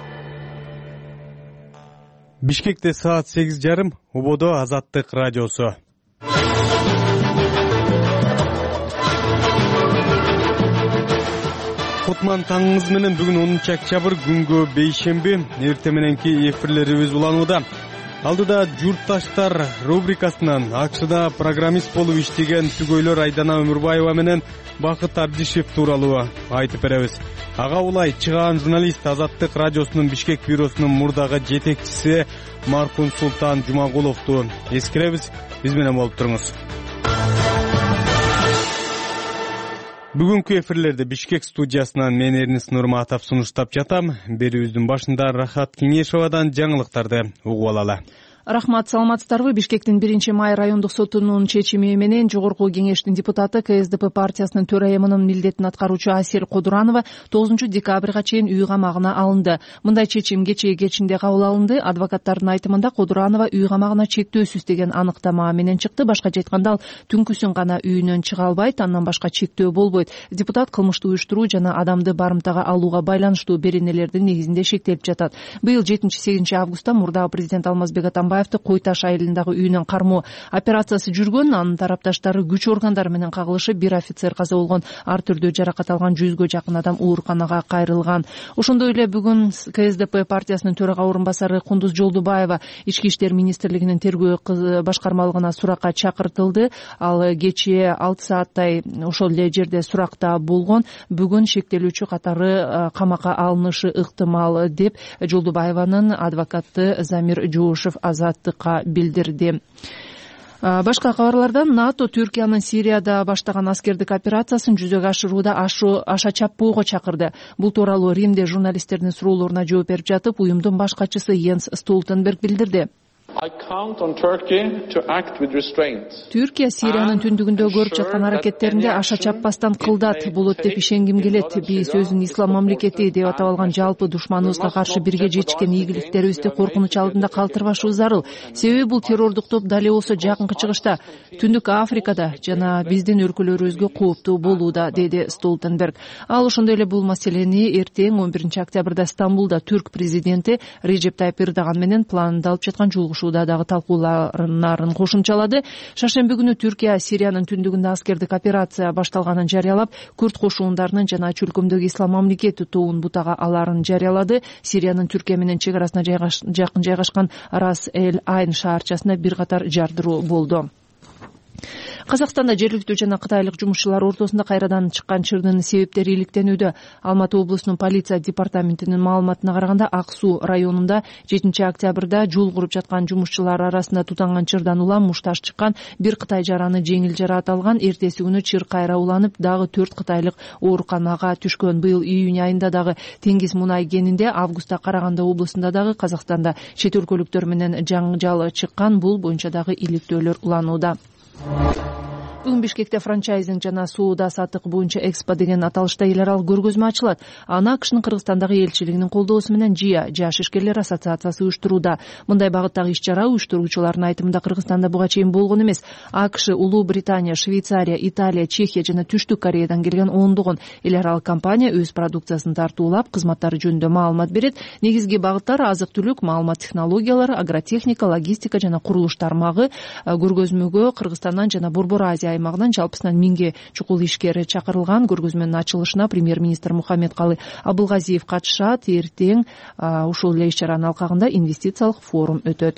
Бишкекте саат 8:30, Убодо Азаттык радиосу. Кутман таңыңыз менен бүгүн 10 октябрь күнгө бейшемби, эртең мененки эфирлерибиз уланууда. Алдыда журтташтар рубрикасынан АКШда программист болуп иштеген түгөйлөр Айдана Өмүрбаева менен Бакыт Абдишев тууралуу айтып беребиз. Ага улай чыгаан журналист Азаттык радиосунун Бишкек бюросунун мурдагы жетекчиси маркум Султан Жумагуловду эскеребиз. Биз менен болуп туруңуз. Бүгүнкү эфирлерде Бишкек студиясынан мен Эрнис Нурматов сунуштап жатам. Берүүбүздүн башында Рахат Кеңешовадан жаңылыктарды угуп алалы. Рахмат, саламатсыздарбы? Бишкектин 1-май райондук сотунун чечими менен Жогорку кеңештин депутаты КСДП партиясынын төрайымынын милдетин аткаруучу Асель Кодуранова 9 декабрга чейин үй камагына алынды. Мындай чечим кечинде кабыл алынды. Адвокаттардын айтымында Кодуранова үй камагына чектөөсүз деген аныктама менен чыкты. Башкача айтканда ал түнкүсүн гана үйүнөн чыга албайт, андан башка чектөө болбойт. Депутат кылмыштуу уюштуруу жана адамды барымтага алууга байланыштуу беренелердин негизинде шектелип жатат. Быйыл 7-8 августта мурдагы президент Алмазбек Атамбаевди Кой Таш айылындагы үйүнөн кармоо операциясы жүргөн. Анын тарапташтары күч органдары менен кагылышып, бир офицер каза болгон, ар түрдүү жаракат алган 100гө жакын адам ооруканага кайрылган. Ошондой эле бүгүн КСДП партиясынын төрага орун басары Кундуз Жолдубаева Ички иштер министрлигинин тергөө башкармалыгына суракка чакыртылды. Ал кечээ 6 сааттай ошол эле жерде суракта болгон. Бүгүн шектелүүчү катары камакка алынышы ыктымал деп Жолдубаеванын адвокаты Замир Жоошев Азаттыкка билдирди. Башка кабарлардан НАТО Түркиянын Сирияда баштаган аскердик операциясын жүзөгө ашырууда аша чаппоого чакырды. Бул тууралуу Римде журналисттердин суроолоруна жооп берип жатып, уюмдун баш катчысы Йенс Столтенберг билдирди. Түркия Сириянын түндүгүндө көрүп жаткан аракеттеринде аша чаппастан кылдат болот деп ишенгим келет. Биз өзүн ислам мамлекети деп атап алган жалпы душманыбызга каршы бирге жетишкен ийгиликтерибизди коркунуч алдында калтырбашыбыз зарыл. Себеби бул террордук топ дали болсо жакынкы чыгышта, Түндүк Африкада жана биздин өлкөлөрүбүзгө кооптуу болууда, деди Столтенберг. Ал ошондой эле бул маселени эртең 11 октябрда Стамбулда түрк президенти Режеп Тайып Эрдоган менен пландалып жаткан жолугушууда дагы талкууларын кошумчалады. Шаршемби күнү Түркия Сириянын түндүгүндө аскердик операция башталганын жарыялап, Күрд кошуундарынын жана чөлкөмдөгү ислам мамлекети тобун бутага аларын жарыялады. Сириянын Түркия менен чек арасына жакын жайгашкан Рас эль Айн шаарчасында бир катар жардыруу болду. Казакстанда жергиликтүү жана кытайлык жумушчулар ортосунда кайрадан чыккан чырдын себептери иликтенүүдө. Алматы облусунун полиция департаментинин маалыматына караганда, Ак Суу районунда 7 октябрда жол куруп жаткан жумушчулар арасында тутанган чырдан улам мушташ чыккан. Бир кытай жараны жеңил жараат алган. Эртеси күнү чыр кайра уланып, дагы 4 кытайлык ооруканага түшкөн. Быйыл июнь айында дагы Теңиз мунай кенинде, августта Караганда облусунда дагы Казакстанда чет өлкөлүктөр менен жаңжал чыккан. Бул боюнча дагы иликтөөлөр уланууда. Бүгүн Бишкекте франчайзинг жана соода саттык боюнча Экспо деген аталышта эл аралык көргөзмө ачылат. Аны АКШнын Кыргызстандагы элчилигинин колдоосу менен ЖИА Жаш ишкерлер ассоциациясы уюштурууда. Мындай багыттагы иш-чара уюштуруучулардын айтымында Кыргызстанда буга чейин болгон эмес. АКШ, Улуу Британия, Швейцария, Италия, Чехия жана Түштүк Кореядан келген ондогон эл аралык компания өз продукциясын тартуулап, кызматтары жөнүндө маалымат берет. Негизги багыттар азык-түлүк, маалымат технологиялары, агротехника, логистика жана курулуш тармагы. Көргөзмөгө Кыргызстандан жана Борбор Азия аймагынан жалпысынан 1000 чукул ишкер чакырылган. Көргөзмөнүн ачылышына премьер-министр Мухаммедкалы Абылгазиев катышат. Эртең ушул эле иш-чаранын алкагында инвестициялык форум өтөт.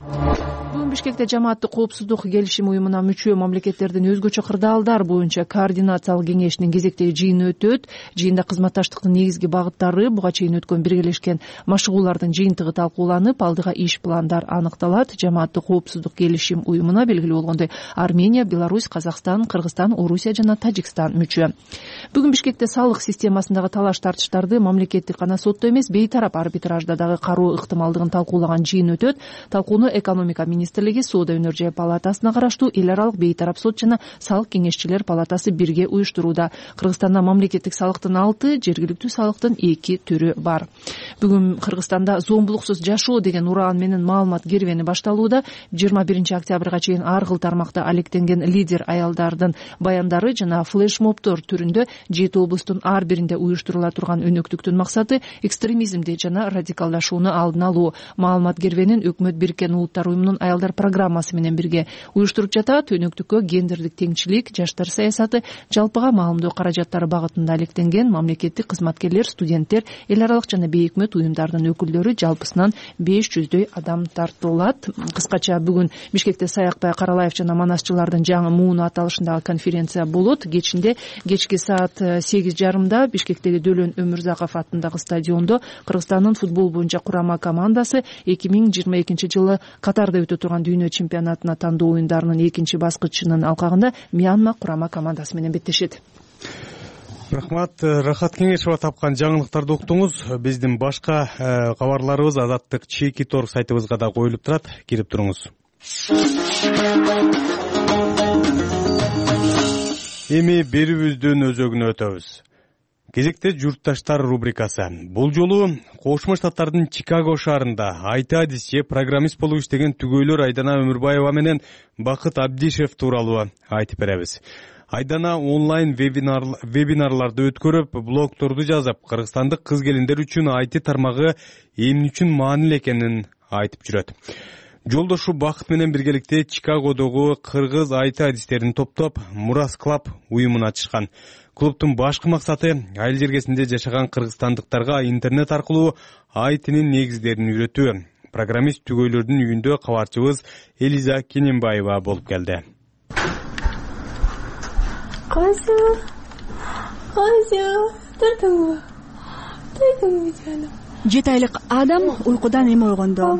Бүгүн Бишкекте жамааттык коопсуздук келишим уюмуна мүчө мамлекеттердин өзгөчө кырдаалдар боюнча координациялык кеңешинин кезектеги жыйыны өтөт. Жыйында кызматташтыктын негизги багыттары, буга чейин өткөн биргелешкен машыгуулардын жыйынтыгы талкууланып, алдыга иш пландар аныкталат. Жамааттык коопсуздук келишим уюмуна белгилүү болгондой Армения, Беларусь, Казакстан, Кыргызстан, Орусия жана Тажикстан мүчө. Бүгүн Бишкекте салык системасындагы талаш тартыштарды мамлекеттик гана сотто эмес, бейтарап арбитражда дагы кароо ыктымалдыгын талкуулаган жыйын өтөт. Талкууну экономика министрлиги, Соода өнөр жай палатасына караштуу эл аралык бейтарап сот жана салык кеңешчилер палатасы бирге уюштурууда. Кыргызстанда мамлекеттик салыктын 6, жергиликтүү салыктын 2 түрү бар. Бүгүн Кыргызстанда зомбулуксуз жашоо деген ураан менен маалымат кербени башталууда. 21 октябрга чейин ар кыл тармакта алектенген лидер аялдардын баяндары жана флешмобтор түрүндө 7 облустун ар биринде уюштурула турган өнөктүктүн максаты экстремизмди жана радикалдашууну алдын алуу. Маалымат кербенин Өкмөт Бириккен Улуттар уюмунун аялдар программасы менен бирге уюштуруп жатат. Өнөктүккө гендердик теңчилик, жаштар саясаты, жалпыга маалымдоо каражаттары багытында алектенген мамлекеттик кызматкерлер, студенттер, эл аралык жана бейөкмөт уюмдардын өкүлдөрү жалпысынан 500дөй адам тартылат. Кыскача бүгүн Бишкекте Саякбай Каралаев жана манасчылардын жаңы мууну аталышындагы конференция болот. Кечки саат 8:30 Бишкектеги Дөлөн Өмүрзаков атындагы стадиондо Кыргызстандын футбол боюнча курама командасы 2022 жылы Катарда өтө турган дүйнө чемпионатына тандоо оюндарынын 2-баскычынын алкагында Мьянма курама командасы менен беттешет. Рахмат. Рахат Кеңешова тапкан жаңылыктарды уктуңуз. Биздин башка кабарларыбыз Азаттык чеки торг сайтыбызга да коюлуп турат. Кирип туруңуз. Эми берүүбүздүн өзөгүнө өтөбүз. Кезекте журтташтар рубрикасы. Бул жолу Кошмо Штаттардын Чикаго шаарында IT-адисчи, программист болуп иштеген түгөйлөр Айдана Өмүрбаева менен Бакыт Абдишев тууралуу айтып беребиз. Айдана онлайн вебинарларды өткөрүп, блогторду жазып, кыргызстандык кыз-келиндер үчүн IT тармагы эмне үчүн маанилүү экенин айтып жүрөт. Жолдошу Бакыт менен биргеликте Чикагодогу кыргыз IT-адистерин топтоп, Мурас Клаб уюмун ачышкан. Клубтун башкы максаты айыл жергесинде жашаган кыргызстандыктарга интернет аркылуу IT-нин негиздерин үйрөтүү. Программист түгөйлөрдүн үйүндө кабарчыбыз Элиза Кененбаева болуп келди. Turдуңбу жаным? 7 айлык адам уйкудан эми ойгондо.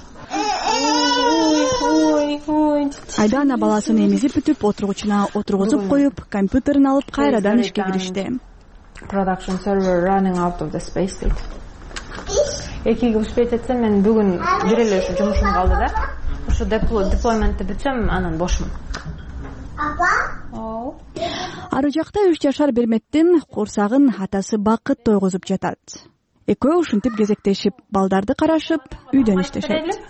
Айдана баласын эмизип бүтүп, отургучуна отургузуп коюп, компьютерин алып кайрадан ишке киришти. Production server running out of the space дейт. Экиге успеть этсем, мен бүгүн бир эле ушу жумушум калды да. Ушу деплойментти бүтсөм, анан бошмун. Ары жакта 3 жашар Берметтин курсагын атасы Бакыт тойгузуп жатат. Экөө ушинтип кезектешип, балдарды карашып, үйдөн иштешет.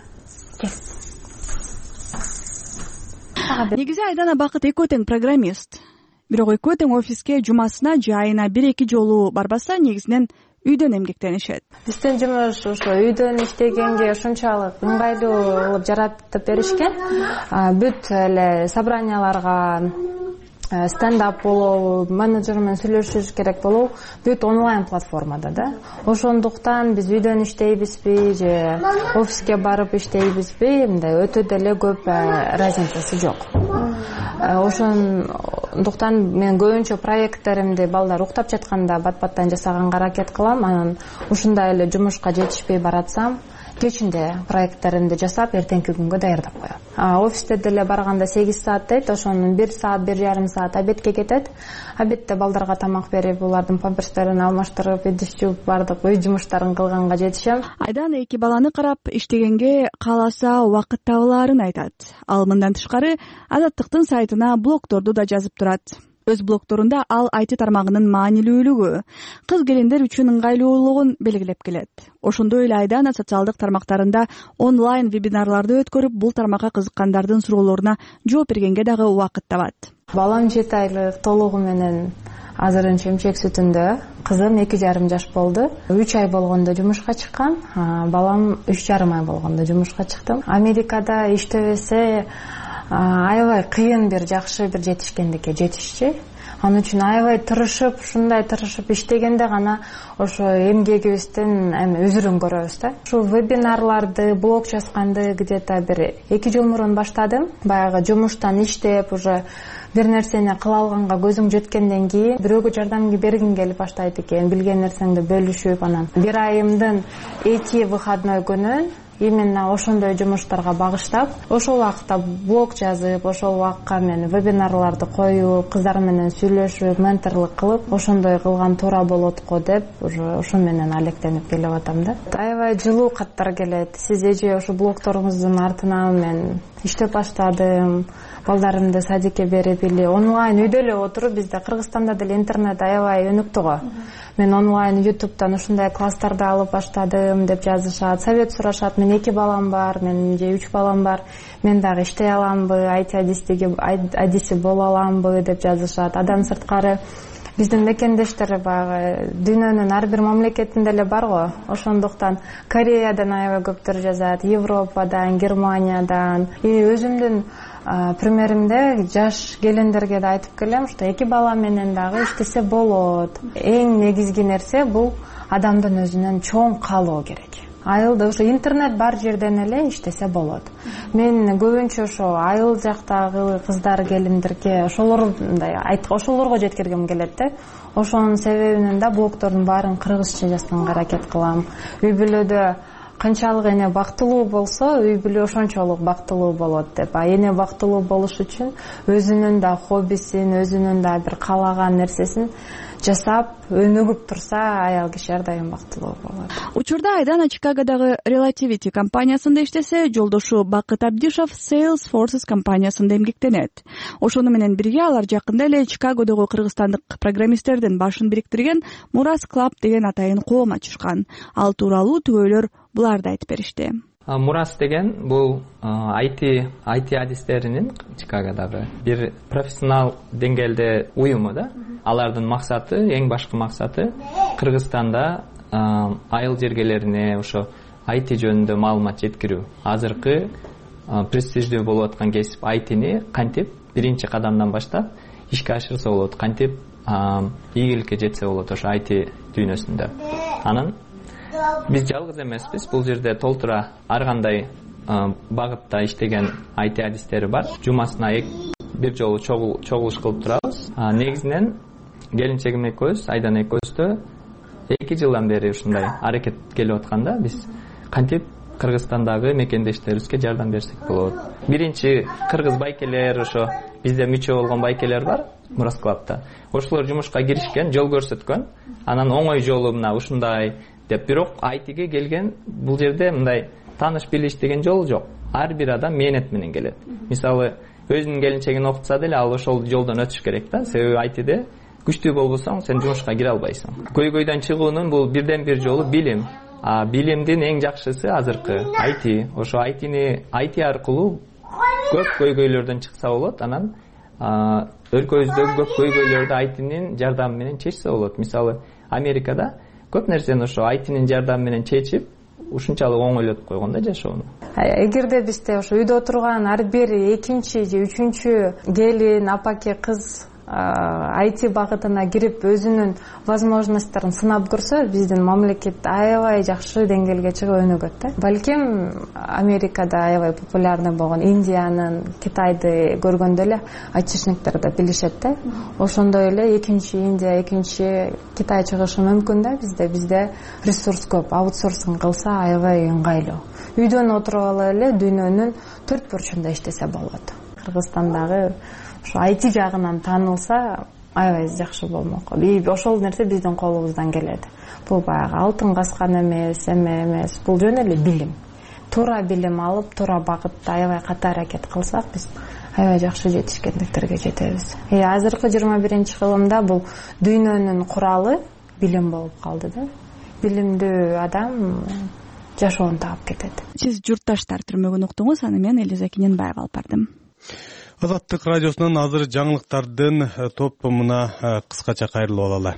Негизи Айдана Бакыт экөө тең программист. Бирок экөө тең офиске жумасына же айына 1-2 жолу барбаса, негизинен үйдөн эмгектенишет. Биздин жумуш ошо үйдөн иштегенге ошончалык ыңгайлуу кылып жаратып беришкен. Бүт эле собранияларга стендап болобу, менеджер менен сүйлөшүш керек болобу, бүт онлайн платформада да. Ошондуктан биз үйдөн иштейбизби же офиске барып иштейбизби, мындай өтө деле көп разницасы жок. Ошондуктан мен көбүнчө проекттеримди балдар уктап жатканда бат-баттан жасаганга аракет кылам. Анан ушундай эле жумушка жетишпей баратсам, кечинде проекттеримди жасап, эртеңки күнгө даярдап коем. Офисте деле барганда 8 саат дейт, ошонун 1 саат, 1,5 саат обедке кетет. Обедте балдарга тамак берип, булардын памперстерин алмаштырып, идиш жууп, бардык үй жумуштарын кылганга жетишем. Айдана 2 баланы карап, иштегенге кааласа убакыт табылаарын айтат. Ал мындан тышкары Азаттыктын сайтына блогторду да жазып турат. Өз блогторунда ал IT тармагынын маанилүүлүгү, кыз-келиндер үчүн ыңгайлуулугун белгилеп келет. Ошондой эле Айдана социалдык тармактарында онлайн вебинарларды өткөрүп, бул тармакка кызыккандардын суроолоруна жооп бергенге дагы убакыт табат. Балам 7 айлык толугу менен азыр эмчек сүтүндө, кызым 2,5 жаш болду. 3 ай болгондо жумушка чыккан, балам 3,5 ай болгондо жумушка чыктым. Америкада иштебесе аябай кыйын, бир жакшы бир жетишкендикке жетишчи. Ал үчүн аябай тырышып, ушундай тырышып иштегенде гана ошо эмгегибизден эми өзүрүн көрөбүз да. Ушул вебинарларды, блог жазганды где-то бир 2 жыл мурун баштадым. Баягы жумуштан иштеп, уже бир нерсени кыла алганга көзүң жеткенден кийин бирөөгө жардам бергиң келип баштайт экен, билген нерсеңди бөлүшүп, анан бир айымдын 2 выходной күнүн именно ошондой жумуштарга багыштап, ошол убакта блог жазып, ошол убакка мен вебинарларды коюп, кыздар менен сүйлөшүп, менторлук кылып, ошондой кылган туура болот го деп, уже ошо менен алектенип келип атам да. Аябай жылуу каттар келет. Сиз эже ошо блогторуңуздун артынан мен иштеп баштадым, балдарымды садикке берип эле онлайн үйдө эле отуруп, бизде Кыргызстанда деле интернет аябай өнүктү го. Мен онлайн YouTube'дан ушундай класстарды алып баштадым деп жазышат, совет сурашат. Мен 2 балам бар, мен же 3 балам бар. Мен дагы иштей аламбы, IT адиси боло аламбы деп жазышат. Адам сырткары биздин мекендештер баягы дүйнөнүн ар бир мамлекетинде эле бар го. Ошондуктан Кореядан аябай көптөр жазат, Европадан, Германиядан. Өзүмдүн примеримде жаш келиндерге да айтып келем, что 2 бала менен дагы иштесе болот. Эң негизги нерсе бул адамдын өзүнөн чоң каалоо керек. Айылда ошо интернет бар жерден эле иштесе болот. Мен көбүнчө ошо айыл жактагы кыздар, келиндерге ошолорго жеткиргим келет да. Ошонун себебинен да блогтордун баарын кыргызча жазганга аракет кылам. Үй бүлөдө канчалык эне бактылуу болсо, үй бүлө ошончолук бактылуу болот деп. Эне бактылуу болуш үчүн өзүнүн да хоббисин, өзүнүн да бир каалаган нерсесин жасап, өнүгүп турса, аял киши ар дайым бактылуу болот. Учурда Айдана Чикагодагы Relativity компаниясында иштесе, жолдошу Бакыт Абдишов Salesforce компаниясында эмгектенет. Ошону менен бирге алар жакында эле Чикагодогу кыргызстандык программисттердин башын бириктирген Мурас Club деген атайын коом ачышкан. Ал тууралуу түгөйлөр буларды айтып беришти. Мурас деген бул IT адистеринин Чикагодагы бир профессионал деңгээлде уюму да. Алардын максаты, эң башкы максаты Кыргызстанда айыл жергелерине ошо IT жөнүндө маалымат жеткирүү. Азыркы престиждүү болуп аткан кесип ITни кантип биринчи кадамдан баштап ишке ашырса болот, кантип ийгиликке жетсе болот ошо IT дүйнөсүндө. Анан биз жалгыз эмеспиз, бул жерде толтура ар кандай багытта иштеген IT адистери бар. Жумасына бир жолу чогулуш кылып турабыз. Негизинен келинчегим экөөбүз, Айдан экөөбүздө 2 жылдан бери ушундай аракет келип атканда, биз кантип Кыргызстандагы мекендештерибизге жардам берсек болот. Биринчи кыргыз байкелер, ошо бизде мүчө болгон байкелер бар Мурас Club'та. Ошолор жумушка киришкен, жол көрсөткөн. Анан оңой жолу мына ушундай деп, бирок ITге келген бул жерде мындай тааныш билиш деген жол жок. Ар бир адам мээнет менен келет. Мисалы, өзүнүн келинчегин окутса деле ал ошол жолдон өтүш керек да. Себеби ITде күчтүү болбосоң, сен жумушка кире албайсың. Көйгөйдөн чыгуунун бул бирден бир жолу билим. Билимдин эң жакшысы азыркы IT. Ошо IT аркылуу көп көйгөйлөрдөн чыкса болот. Анан өлкөбүздөгү көп көйгөйлөрдү ITнин жардамы менен чечсе болот. Мисалы, Америкада көп нерсени ошо ITнин жардамы менен чечип, ушунчалык оңойлотуп койгон да жашоону. Эгерде бизде ошо үйдө отурган ар бир экинчи же үчүнчү келин, апаке, кыз IT багытына кирип өзүнүн возможностторун сынап көрсө, биздин мамлекет аябай жакшы деңгээлге чыгып өнүгөт да. Балким Америкада аябай популярный болгон Индиянын, Китайды көргөндө эле айтишниктер да билишет да. Ошондой эле экинчи Индия, экинчи Китай чыгышы мүмкүн да бизде ресурс көп. Аутсорсинг кылса аябай ыңгайлуу. Үйдөн отуруп эле дүйнөнүн 4 бурчунда иштесе болот. Кыргызстандагы ошо IT жагынан таанылса аябай жакшы болмок. Ошол нерсе биздин колубуздан келет. Бул баягы алтын каскан эмес, бул жөн эле билим. Туура билим алып, туура багытта аябай ката аракет кылсак, биз аябай жакшы жетишкендиктерге жетебиз. Азыркы 21-кылымда бул дүйнөнүн куралы билим болуп калды да. Билимдүү адам жашоонун таап кетет. Сиз журтташтар түрмөгүн уктуңуз, аны мен Элиза Кененбаева алып бардым. Азаттык радиосунан азыр жаңылыктардын топумуна кыскача кайрылып алалы.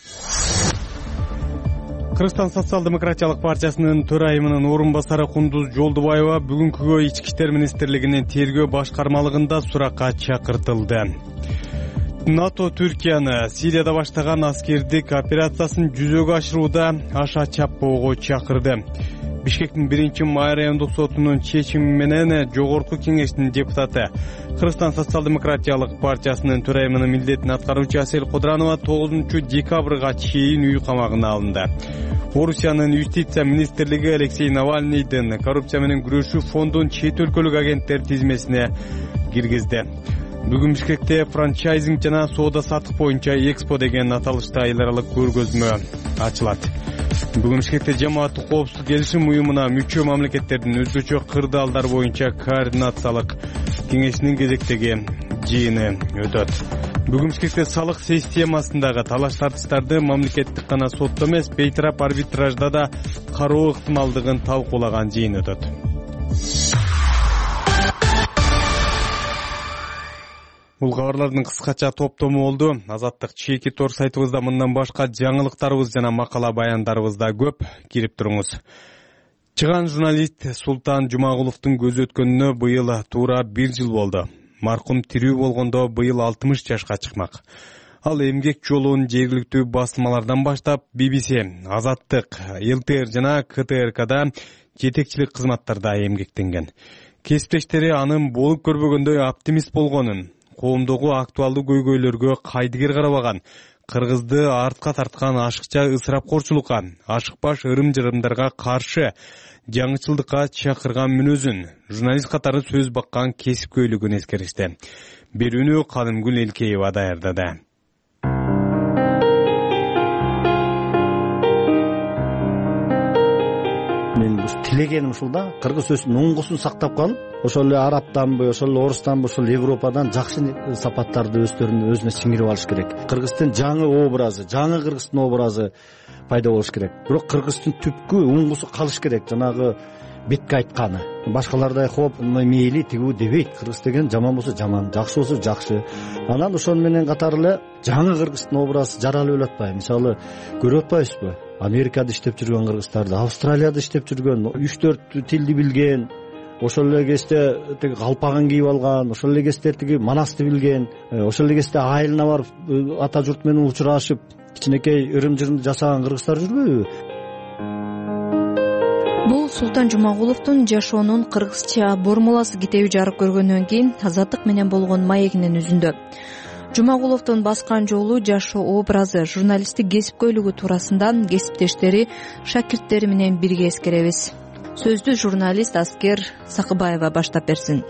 Кыргызстан социал-демократиялык партиясынын төрайымынын орун басары Кундуз Жолдубаева бүгүнкүгө Ички иштер министрлигинин тергөө башкармалыгында суракка чакыртылды. НАТО Түркияны Сирияда баштаган аскердик операциясын жүзөгө ашырууда аша чаппоого чакырды. Бишкектин 1-май райондук сотунун чечими менен Жогорку кеңештин депутаты Кыргызстан социал-демократиялык партиясынын төрайымынын милдетин аткаруучу Асель Кудранова 9-декабрга чейин үй камагына алынды. Орусиянын юстиция министрлиги Алексей Навальныйдын коррупция менен күрөшүү фондун чет өлкөлүк агенттер тизмесине киргизди. Бүгүн Бишкекте франчайзинг жана соода сатык боюнча Экспо деген аталышта эл аралык көргөзмө ачылат. Бүгүн Бишкекте жамааттык коопсуздук келишим уюмуна мүчө мамлекеттердин өзгөчө кырдаалдар боюнча координациялык кеңешинин кезектеги жыйыны өтөт. Бүгүн Бишкекте салык системасындагы талаш тартыштарды мамлекеттик гана сотто эмес, бейтарап арбитражда да кароо ыктымалдыгын талкуулаган жыйын өтөт. Бул кабарлардын кыскача топтому болду. Азаттык чеки тор сайтыбызда мындан башка жаңылыктарыбыз жана макала баяндарыбыз да көп. Кирип туруңуз. Чыган журналист Султан Жумагуловдун көзү өткөнүнө быйыл туура 1 жыл болду. Маркум тирүү болгондо быйыл 60 жашка чыкмак. Ал эмгек жолун жергиликтүү басылмалардан баштап BBC, Азаттык, ЛТР жана КТРКда жетекчилик кызматтарда эмгектенген. Кесиптештери анын болуп көрбөгөндөй оптимист болгонун, коомдогу актуалдуу көйгөйлөргө кайдыгер карабаган, Кыргызды артка тарткан ашыкча ысырапкорчулукка, ашыкпаш ырым-жырымдарга каршы жаңычылдыкка чакырган мүнөзүн, журналист катары сөз баккан кесипкөйлүгүн эскеришти. Берүүнү Кадымгүл Элкеева даярдады. Мен тилегеним ушул да, кыргыз сөзүнүн оңгусун сактап калып, ошол эле арабтанбы, ошол эле орустанбы, ошол Европадан жакшы сапаттарды өзүнө сиңирип алыш керек. Кыргыздын жаңы образы, жаңы Кыргыздын образы пайда болуш керек. Бирок кыргыздын түпкү оңгусу калыш керек. Жанагы бетке айтканы. Башкалардай хоп, мейли тигүү дебейт. Кыргыз деген жаман болсо жаман, жакшы болсо жакшы. Анан ошол менен катары эле жаңы Кыргыздын образы жаралып атпайбы? Мисалы, көрүп атпайбызбы? Америкада иштеп жүргөн кыргыздарды, Австралияда иштеп жүргөн, 3-4 тилди билген, ошол эле кезде тиги калпагын кийип алган, ошол эле кезде тиги манасты билген, ошол эле кезде айылына барып ата журт менен учурашып, кичинекей ырым-жырымды жасаган кыргыздар жүрбөйбү? Бул Султан Жумагуловдун жашоонун кыргызча формуласы китеби жарык көргөндөн кийин Азаттык менен болгон маегинин үзүндө. Жумагуловдун баскан жолу, жашоо образы, журналисттик кесипкөйлүгү туурасында кесиптештери, шакирттери менен бирге эскеребиз. Сөздү журналист Аскер Сакыбаева баштап берсин.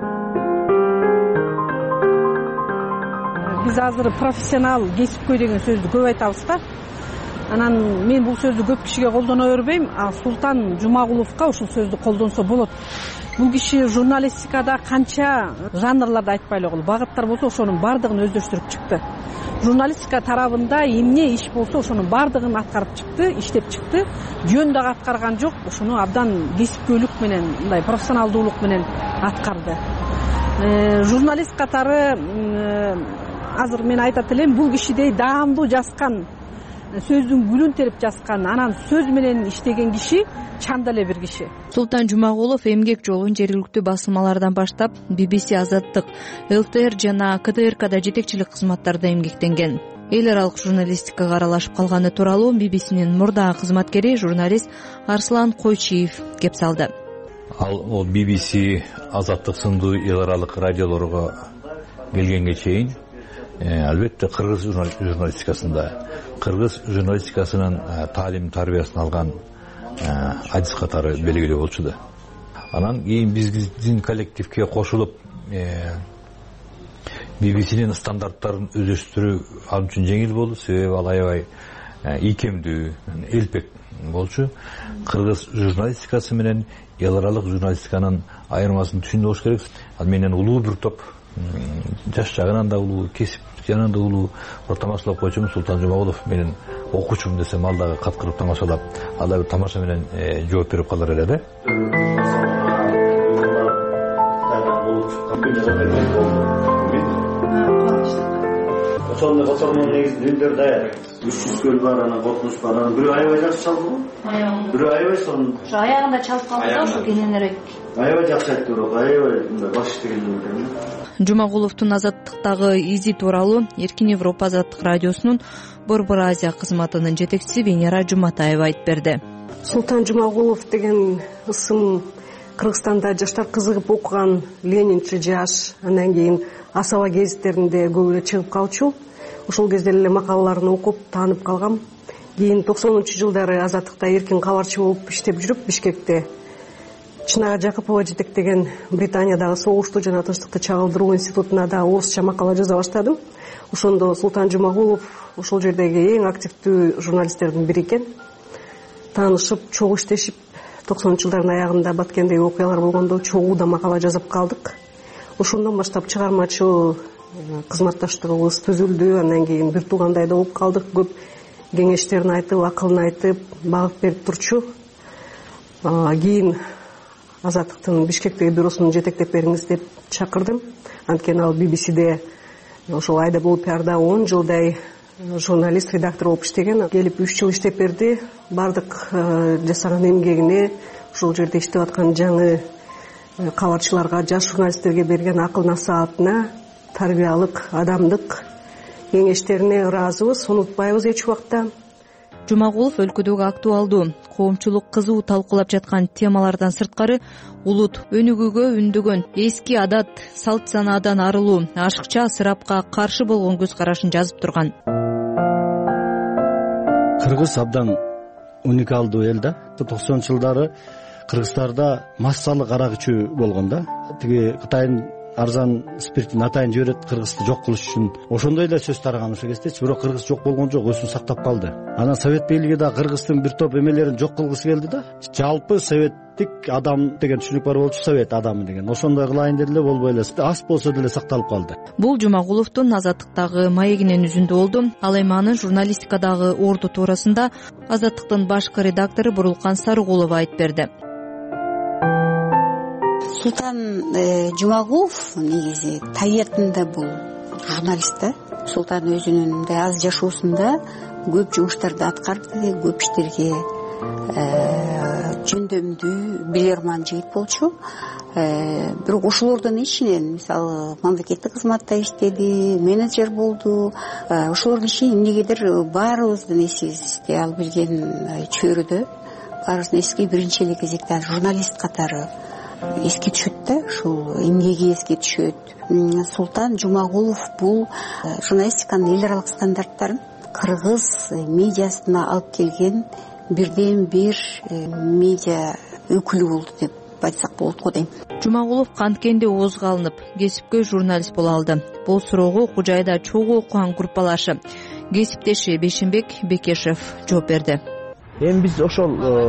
Биз азыр профессионал кесипкөй деген сөздү көп айтабыз да. Анан мен бул сөздү көп кишиге колдоно бербейм, а Султан Жумагуловго ушул сөздү колдонсо болот. Бул киши журналистикада канча жанрларды айтпай эле кол, багыттар болсо ошонун бардыгын өздөштүрүп чыкты. Журналистика тарабында эмне иш болсо ошонун бардыгын аткарып чыкты, иштеп чыкты. Жөн дагы аткарган жок, ошону абдан кесипкөйлүк менен, мындай профессионалдуулук менен аткарды. Журналист катары азыр мен айтат элем, бул кишидей даамдуу жазган, сөздүн гүлүн терип жазган, анан сөз менен иштеген киши чанда эле бир киши. Султан Жумагулов эмгек жолун жергиликтүү басылмалардан баштап BBC, Азаттык, ЛТР жана КТРКда жетекчилик кызматтарда эмгектенген. Эл аралык журналистикага аралашып калганы тууралуу BBCнин мурдагы кызматкери, журналист Арслан Койчиев кеп салды. Ал BBC, Азаттык сындуу эл аралык радиолорго келгенге чейин албетте кыргыз журналистикасында, кыргыз журналистикасынын таалим тарбиясын алган адис катары белгилүү болчу да. Анан кийин биздин коллективге кошулуп BBCнин стандарттарын өздөштүрүү ал үчүн жеңил болду, себеби ал аябай ийкемдүү, элпек болчу. Кыргыз журналистикасы менен эл аралык журналистиканын айырмасын түшүнүп алыш керек. Ал менен улуу бир топ, жаш жагынан да улуу, кесип жагынан да улуу тамашалап койчумун. Султан Жумагулов менен окуучумун десем, ал дагы каткырып тамашалап, ал да бир тамаша менен жооп берип калар эле да. Ошондой котормонун негизинде үндөр даяр. 300 көл бар, анан Котмуш бар. Анан бирөө аябай жакшы чалды го. Бирөө аябай сонун. Ошо аягында чалып калды да, ошо кененирээк. Аябай жакшы айтты бирок, аябай баш деген экен. Жумагуловдун азаттыктагы изи тууралуу Эркин Европа азаттык радиосунун Борбор Азия кызматынын жетекчиси Венера Жуматаева айтып берди. Султан Жумагулов деген ысым Кыргызстанда жаштар кызыгып окуган Ленинчи жаш, андан кийин Асаба гезиттеринде көп эле чыгып калчу. Ошол кезде эле макалаларын окуп таанып калгам. Кийин 90-жылдары азаттыкта эркин кабарчы болуп иштеп жүрүп Бишкекте Чынара Жакыпова жетектеген Британиядагы согушту жана тынчтыкты чагылдыруу институтуна да орусча макала жаза баштадым. Ошондо Султан Жумагулов ошол жердеги эң активдүү журналисттердин бири экен. Таанышып, чогуу иштешип, 90-жылдардын аягында Баткендеги окуялар болгондо чогуу да макала жазып калдык. Ошондон баштап чыгармачыл кызматташтыгыбыз түзүлдү. Андан кийин бир туугандай да болуп калдык. Көп кеңештерин айтып, акылын айтып, багып берип турчу. Кийин Азаттыктын Бишкектеги бюросун жетектеп бериңиз деп чакырдым. Анткени ал BBCде ошол Айдабол пиарда 10 жылдай журналист, редактор болуп иштеген. Келип 3 жыл иштеп берди. Бардык жасаган эмгегине, ошол жерде иштеп аткан жаңы кабарчыларга, жаш журналисттерге берген акыл насаатына, тарбиялык, адамдык кеңештерине ыраазыбыз, унутпайбыз эч убакта. Жумагулов өлкөдөгү актуалдуу, коомчулук кызуу талкуулап жаткан темалардан сырткары улут өнүгүүгө үндөгөн эски адат, салт санаадан арылуу, ашыкча ысырапка каршы болгон көз карашын жазып турган. Кыргыз абдан уникалдуу эл да. 90-жылдары Кыргыздарда массалык арак ичүү болгон да. Тиги Кытайдын арзан спиртин атайын жиберет Кыргызды жок кылыш үчүн. Ошондой эле сөз тараган ошол кездечи, бирок Кыргыз жок болгон жок, өзүн сактап калды. Анан Совет бийлиги да Кыргыздын бир топ эмелерин жок кылгысы келди да. Жалпы советтик адам деген түшүнүк бар болчу, совет адамы деген. Ошондой кылайын деди эле, болбой эле. Аз болсо деле сакталып калды. Бул Жумагуловдун азаттыктагы маегинин үзүндү болду. Ал эми анын журналистикадагы орду туурасында Азаттыктын башкы редактору Бурулкан Сарыгулова айтып берди. Султан Жумагулов негизи табиятында бул журналист да. Султан өзүнүн аз жашоосунда көп жумуштарды аткарды, көп иштерге жөндөмдүү, билерман жигит болчу. Бирок ошолордун ичинен, мисалы, мамлекеттик кызматта иштеди, менеджер болду. Ошолордун ичинен эмнегедир баарыбыздын эсибизде ал билген чөйрөдө баарыбыздын эски биринчи эле кезекте журналист катары эске түшөт да, ушул эмгеги эске түшөт. Султан Жумагулов бул журналистиканын эл аралык стандарттарын кыргыз медиасына алып келген бирден бир медиа өкүлү болду деп айтсак болот го дейм. Жумагулов канткенде оозго алынып, кесипкөй журналист боло алды. Бул суроого окуу жайда чогуу окуган группалашы, кесиптеши Бейшенбек Бекешев жооп берди. Эми биз ошол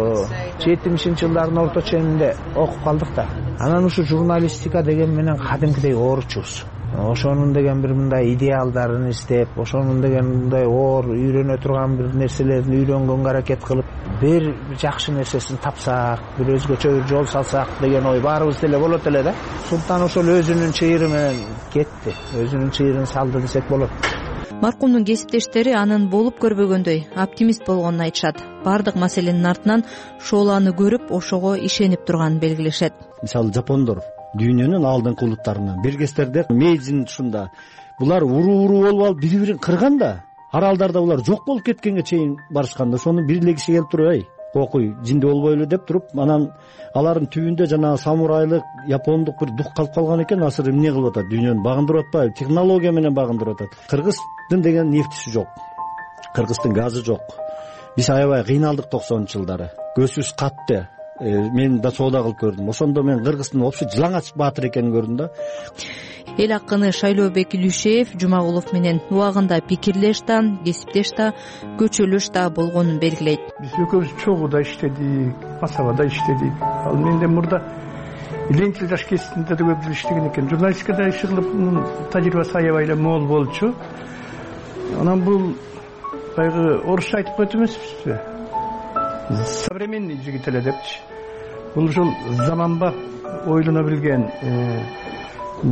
70-жылдардын орто ченинде окуп калдык да. Анан ушу журналистика деген менен кадимкидей ооручубуз. Ошонун деген бир мындай идеалдарын издеп, ошонун деген мындай оор үйрөнө турган бир нерселерин үйрөнгөнгө аракет кылып, бир жакшы нерсесин тапсак, бир өзгөчө бир жол салсак деген ой баарыбызда эле болот эле да. Султан ошол өзүнүн чыйыры менен кетти, өзүнүн чыйырын салды десек болот. Маркумдун кесиптештери анын болуп көрбөгөндөй оптимист болгонун айтышат. Бардык маселенин артынан шооланы көрүп, ошого ишенип турганын белгилешет. Мисалы, жапондор дүйнөнүн алдыңкы улуттарынан бергестерде Мейдин тушунда булар уруу болуп алып бири-бирин кырган да, аралдарда булар жок болуп кеткенге чейин барышканда, ошону бир эле киши келип туруп, ай, окуй, жинде болбойлу деп туруп, анан алардын түбүндө жана самурайлык, япондук бир дух калып калган экен. Азыр эмне кылып атат? Дүйнөнү багындырып атпайбы? Технология менен багындырып атат. Кыргыздын деген нефтиси жок. Кыргыздын газы жок. Биз аябай кыйналдык 90-жылдары. Көзүбүз катты. Мен да соода кылып көрдүм. Ошондо мен Кыргыздын вообще жылаңач баатыр экенин көрдүм да. Эл акыны Шайлообек Илюшеев Жумагулов менен убагында пикирлеш да, кесиптеш да, көчөлөш да болгонун белгилейт. Биз экөөбүз чогууда иштедик, Асабада иштедик. Ал менден мурда Ленинчи жаш кесиптинде да көп иштеген экен. Журналистикада иши кылып тажрыйбасы аябай эле мол болчу. Анан бул баягы орусча айтып койт эмеспизби? Современный жигит эле депчи. Бул ушул заманба ойлоно билген.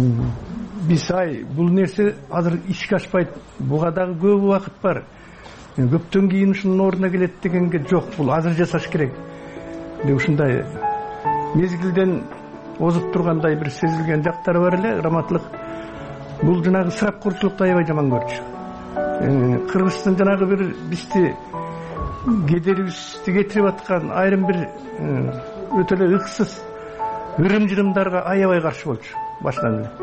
Биз бул нерсе азыр ишке ашпайт. Буга дагы көп убакыт бар. көптөн кийин ушунун ордуна келет дегенге жок, бул азыр жасаш керек. Ушундай мезгилден озуп тургандай бир сезилген жактары бар эле. Раматлык бул жанагы ысырапкорчулукту аябай жаман көрчү. Кыргызстан жанагы бир бизди кедерибизди кетирип аткан айрым бир өтө эле ыксыз ырым-жырымдарга аябай каршы болчу башынан эле.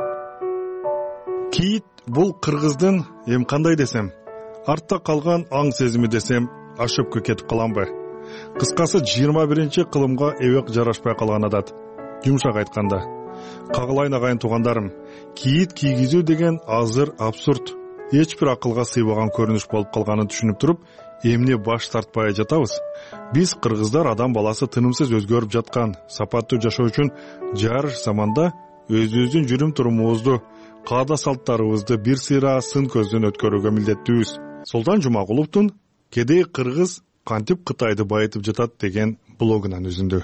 Кийит бул кыргыздын эми кандай десем, артта калган аң сезими десем ашыпкы кетип каламбы? Кыскасы 21-кылымга эбек жарашпай калган адат. Жумшак айтканда, кагылайын агайын туугандарым, кийит кийгизүү деген азыр абсурд, эч бир акылга сыйбаган көрүнүш болуп калганын түшүнүп туруп, эмне баш тартпай жатабыз? Биз кыргыздар адам баласы тынымсыз өзгөрүп жаткан сапаттуу жашоо үчүн жарыш заманда өзүбүздүн жүрүм турумубузду, каада салттарыбызды бир сыйра сын көздөн өткөрүүгө милдеттүүбүз. Султан Жумагуловдун «Кедей кыргыз кантип Кытайды байытып жатат» деген блогунан үзүндү.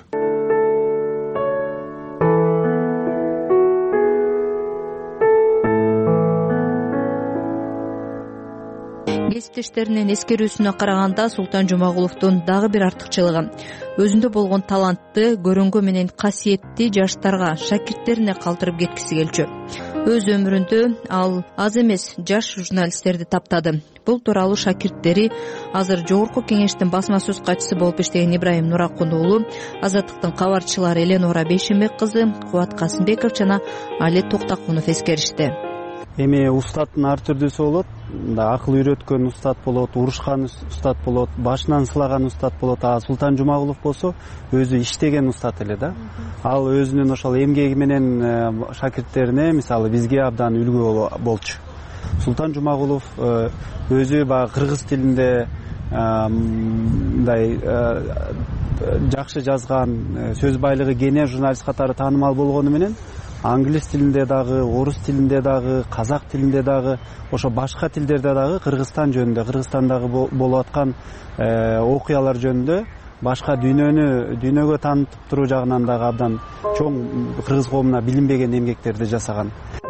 Кесиптештеринин эскерүүсүнө караганда Султан Жумагуловдун дагы бир артыкчылыгы өзүндө болгон талантты, көрөнгө менен касиетти жаштарга, шакирттерине калтырып кеткиси келчү. Өз өмүрүндө ал аз эмес жаш журналисттерди таптады. Бул тууралуу шакирттери азыр Жогорку Кеңештин басма сөз катчысы болуп иштеген Ибрайым Нуракун уулу, Азаттыктын кабарчылары Эленора Бейшенбек кызы, Кубат Касымбеков жана Али Токтакунов эскеришти. Эми устаттын ар түрдүүсү болот. Акыл үйрөткөн устат болот, урушкан устат болот, башынан сылаган устат болот. А Султан Жумагулов болсо өзү иштеген устат эле да. Ал өзүнүн ошол эмгеги менен шакирттерине, мисалы бизге абдан үлгү болчу. Султан Жумагулов өзү баягы кыргыз тилинде мындай жакшы жазган, сөз байлыгы кене журналист катары таанымал болгону менен англис тилинде дагы, орус тилинде дагы, казак тилинде дагы, ошо башка тилдерде дагы Кыргызстан жөнүндө, Кыргызстандагы болуп аткан окуялар жөнүндө башка дүйнөгө таанытып туруу жагынан дагы абдан чоң кыргыз коомуна билинбеген эмгектерди жасаган.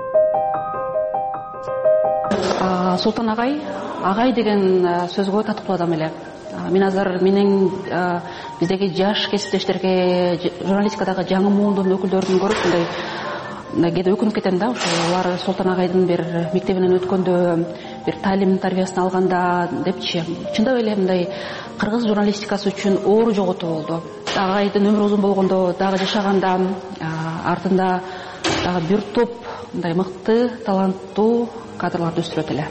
Султан агай деген сөзгө татыктуу адам эле. Мен азыр менин биздеги жаш кесиптештерге, журналистикадагы жаңы муундун өкүлдөрүн көрүп мындай кээде өкүнүп кетем да. Ошо алар Султан агайдын бир мектебинен өткөндө, бир таалим тарбиясын алганда депчи, чындап эле мындай кыргыз журналистикасы үчүн оору жоготуу болду. Агайдын өмүрү узун болгондо, дагы жашаганда артында дагы бир топ мындай мыкты, таланттуу кадрларды өстүрөт эле.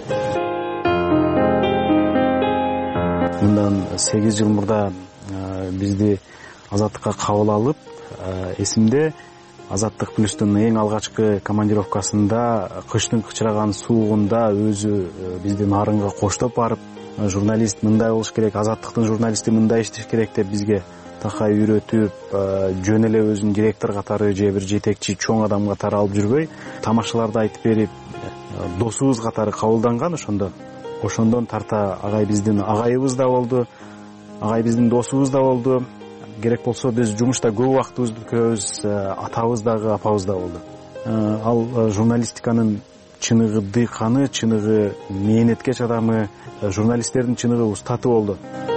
Мындан 8 жыл мурда бизди Азаттыкка кабыл алып, эсимде Азаттык плюстун эң алгачкы командировкасында кыштын кычыраган суугунда өзү бизди нарынга коштоп барып, журналист мындай болуш керек, Азаттыктын журналисти мындай иштеш керек деп бизге такай үйрөтүп, жөн эле өзүн директор катары же бир жетекчи чоң адам катары алып жүрбөй, тамашаларды айтып берип, досубуз катары кабылданган. Ошондон тарта агай биздин агайыбыз да болду, агай биздин досубуз да болду. Керек болсо биз жумушта көп убактыбызды өткөрөбүз, атабыз дагы, апабыз да болду. Ал журналистиканын чыныгы дыйканы, чыныгы мээнеткеч адамы, журналисттердин чыныгы устаты болду.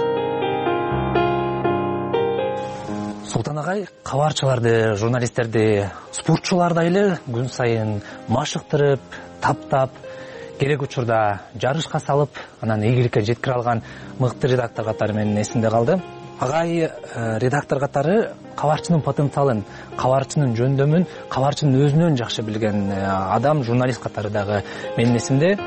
Султан агай кабарчыларды, журналисттерди, спортчуларды эле күн сайын машыктырып, таптап, керек учурда жарышка салып, анан ийгиликке жеткире алган мыкты редактор катары менин эсимде калды. Агай редактор катары кабарчынын потенциалын, кабарчынын жөндөмүн, кабарчынын өзүнөн жакшы билген адам, журналист катары дагы менин эсимде.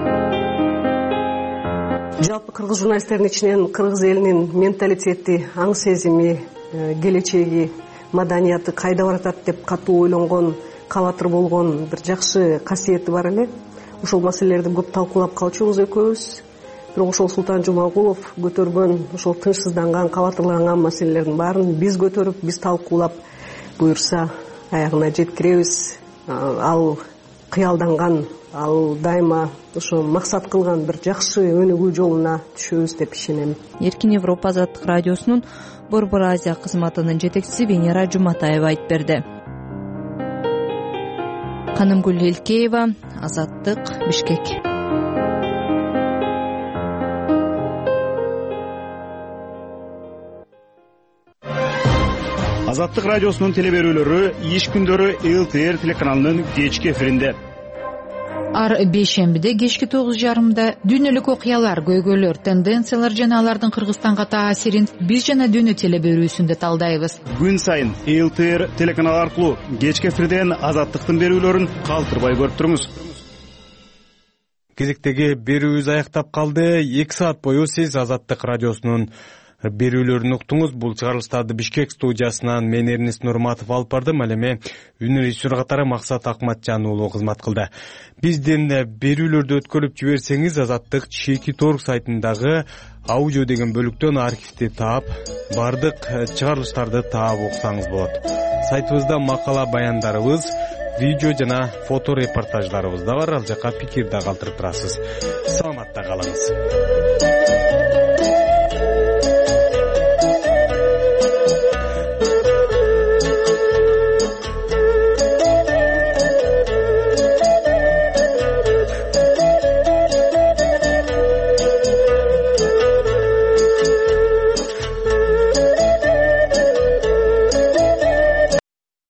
Жалпы кыргыз журналисттердин ичинен кыргыз элинин менталитети, аң сезими, келечеги, маданияты кайда баратат деп катуу ойлонгон, кабатыр болгон бир жакшы касиети бар эле. Ошол маселелерди көп талкуулап калчубуз экөөбүз. Бирок ошол Султан Жумагулов көтөргөн, ошол тынчсызданган, кабатырланган маселелердин баарын биз көтөрүп, биз талкуулап, буюрса аягына жеткиребиз. Ал кыялданган, ал дайыма ошо максат кылган бир жакшы өнүгүү жолуна түшөбүз деп ишенем. Эркин Европа Азаттык радиосунун Борбор Азия кызматынын жетекчиси Венера Жуматаева айтып берди. Канымгүл Элкеева, Азаттык, Бишкек. Азаттык радиосунун теле берүүлөрү иш күндөрү ЛТР телеканалынын кечки эфиринде. Ар бейшембиде кечки 9:30 дүйнөлүк окуялар, көйгөйлөр, тенденциялар жана алардын Кыргызстанга таасирин биз жана дүйнө теле берүүсүндө талдайбыз. Күн сайын ЛТР телеканалы аркылуу кечки эфирден Азаттыктын берүүлөрүн калтырбай көрүп туруңуз. Кезектеги берүүбүз аяктап калды. 2 саат бою сиз Азаттык радиосунун берүүлөрүн уктуңуз. Бул чыгарылыштарды Бишкек студиясынан мен Эрнест Нурматов алып бардым. Ал эми үнү режиссер катары Максат Акматжан уулу кызмат кылды. Бизден берүүлөрдү өткөрүп жиберсеңиз, Азаттык Чеки.org сайтындагы аудио деген бөлүктөн архивди таап, бардык чыгарылыштарды таап уксаңыз болот. Сайтыбызда макала баяндарыбыз, видео жана фото репортаждарыбыз да бар. Ал жака пикир да калтырып турасыз. Саламатта калыңыз.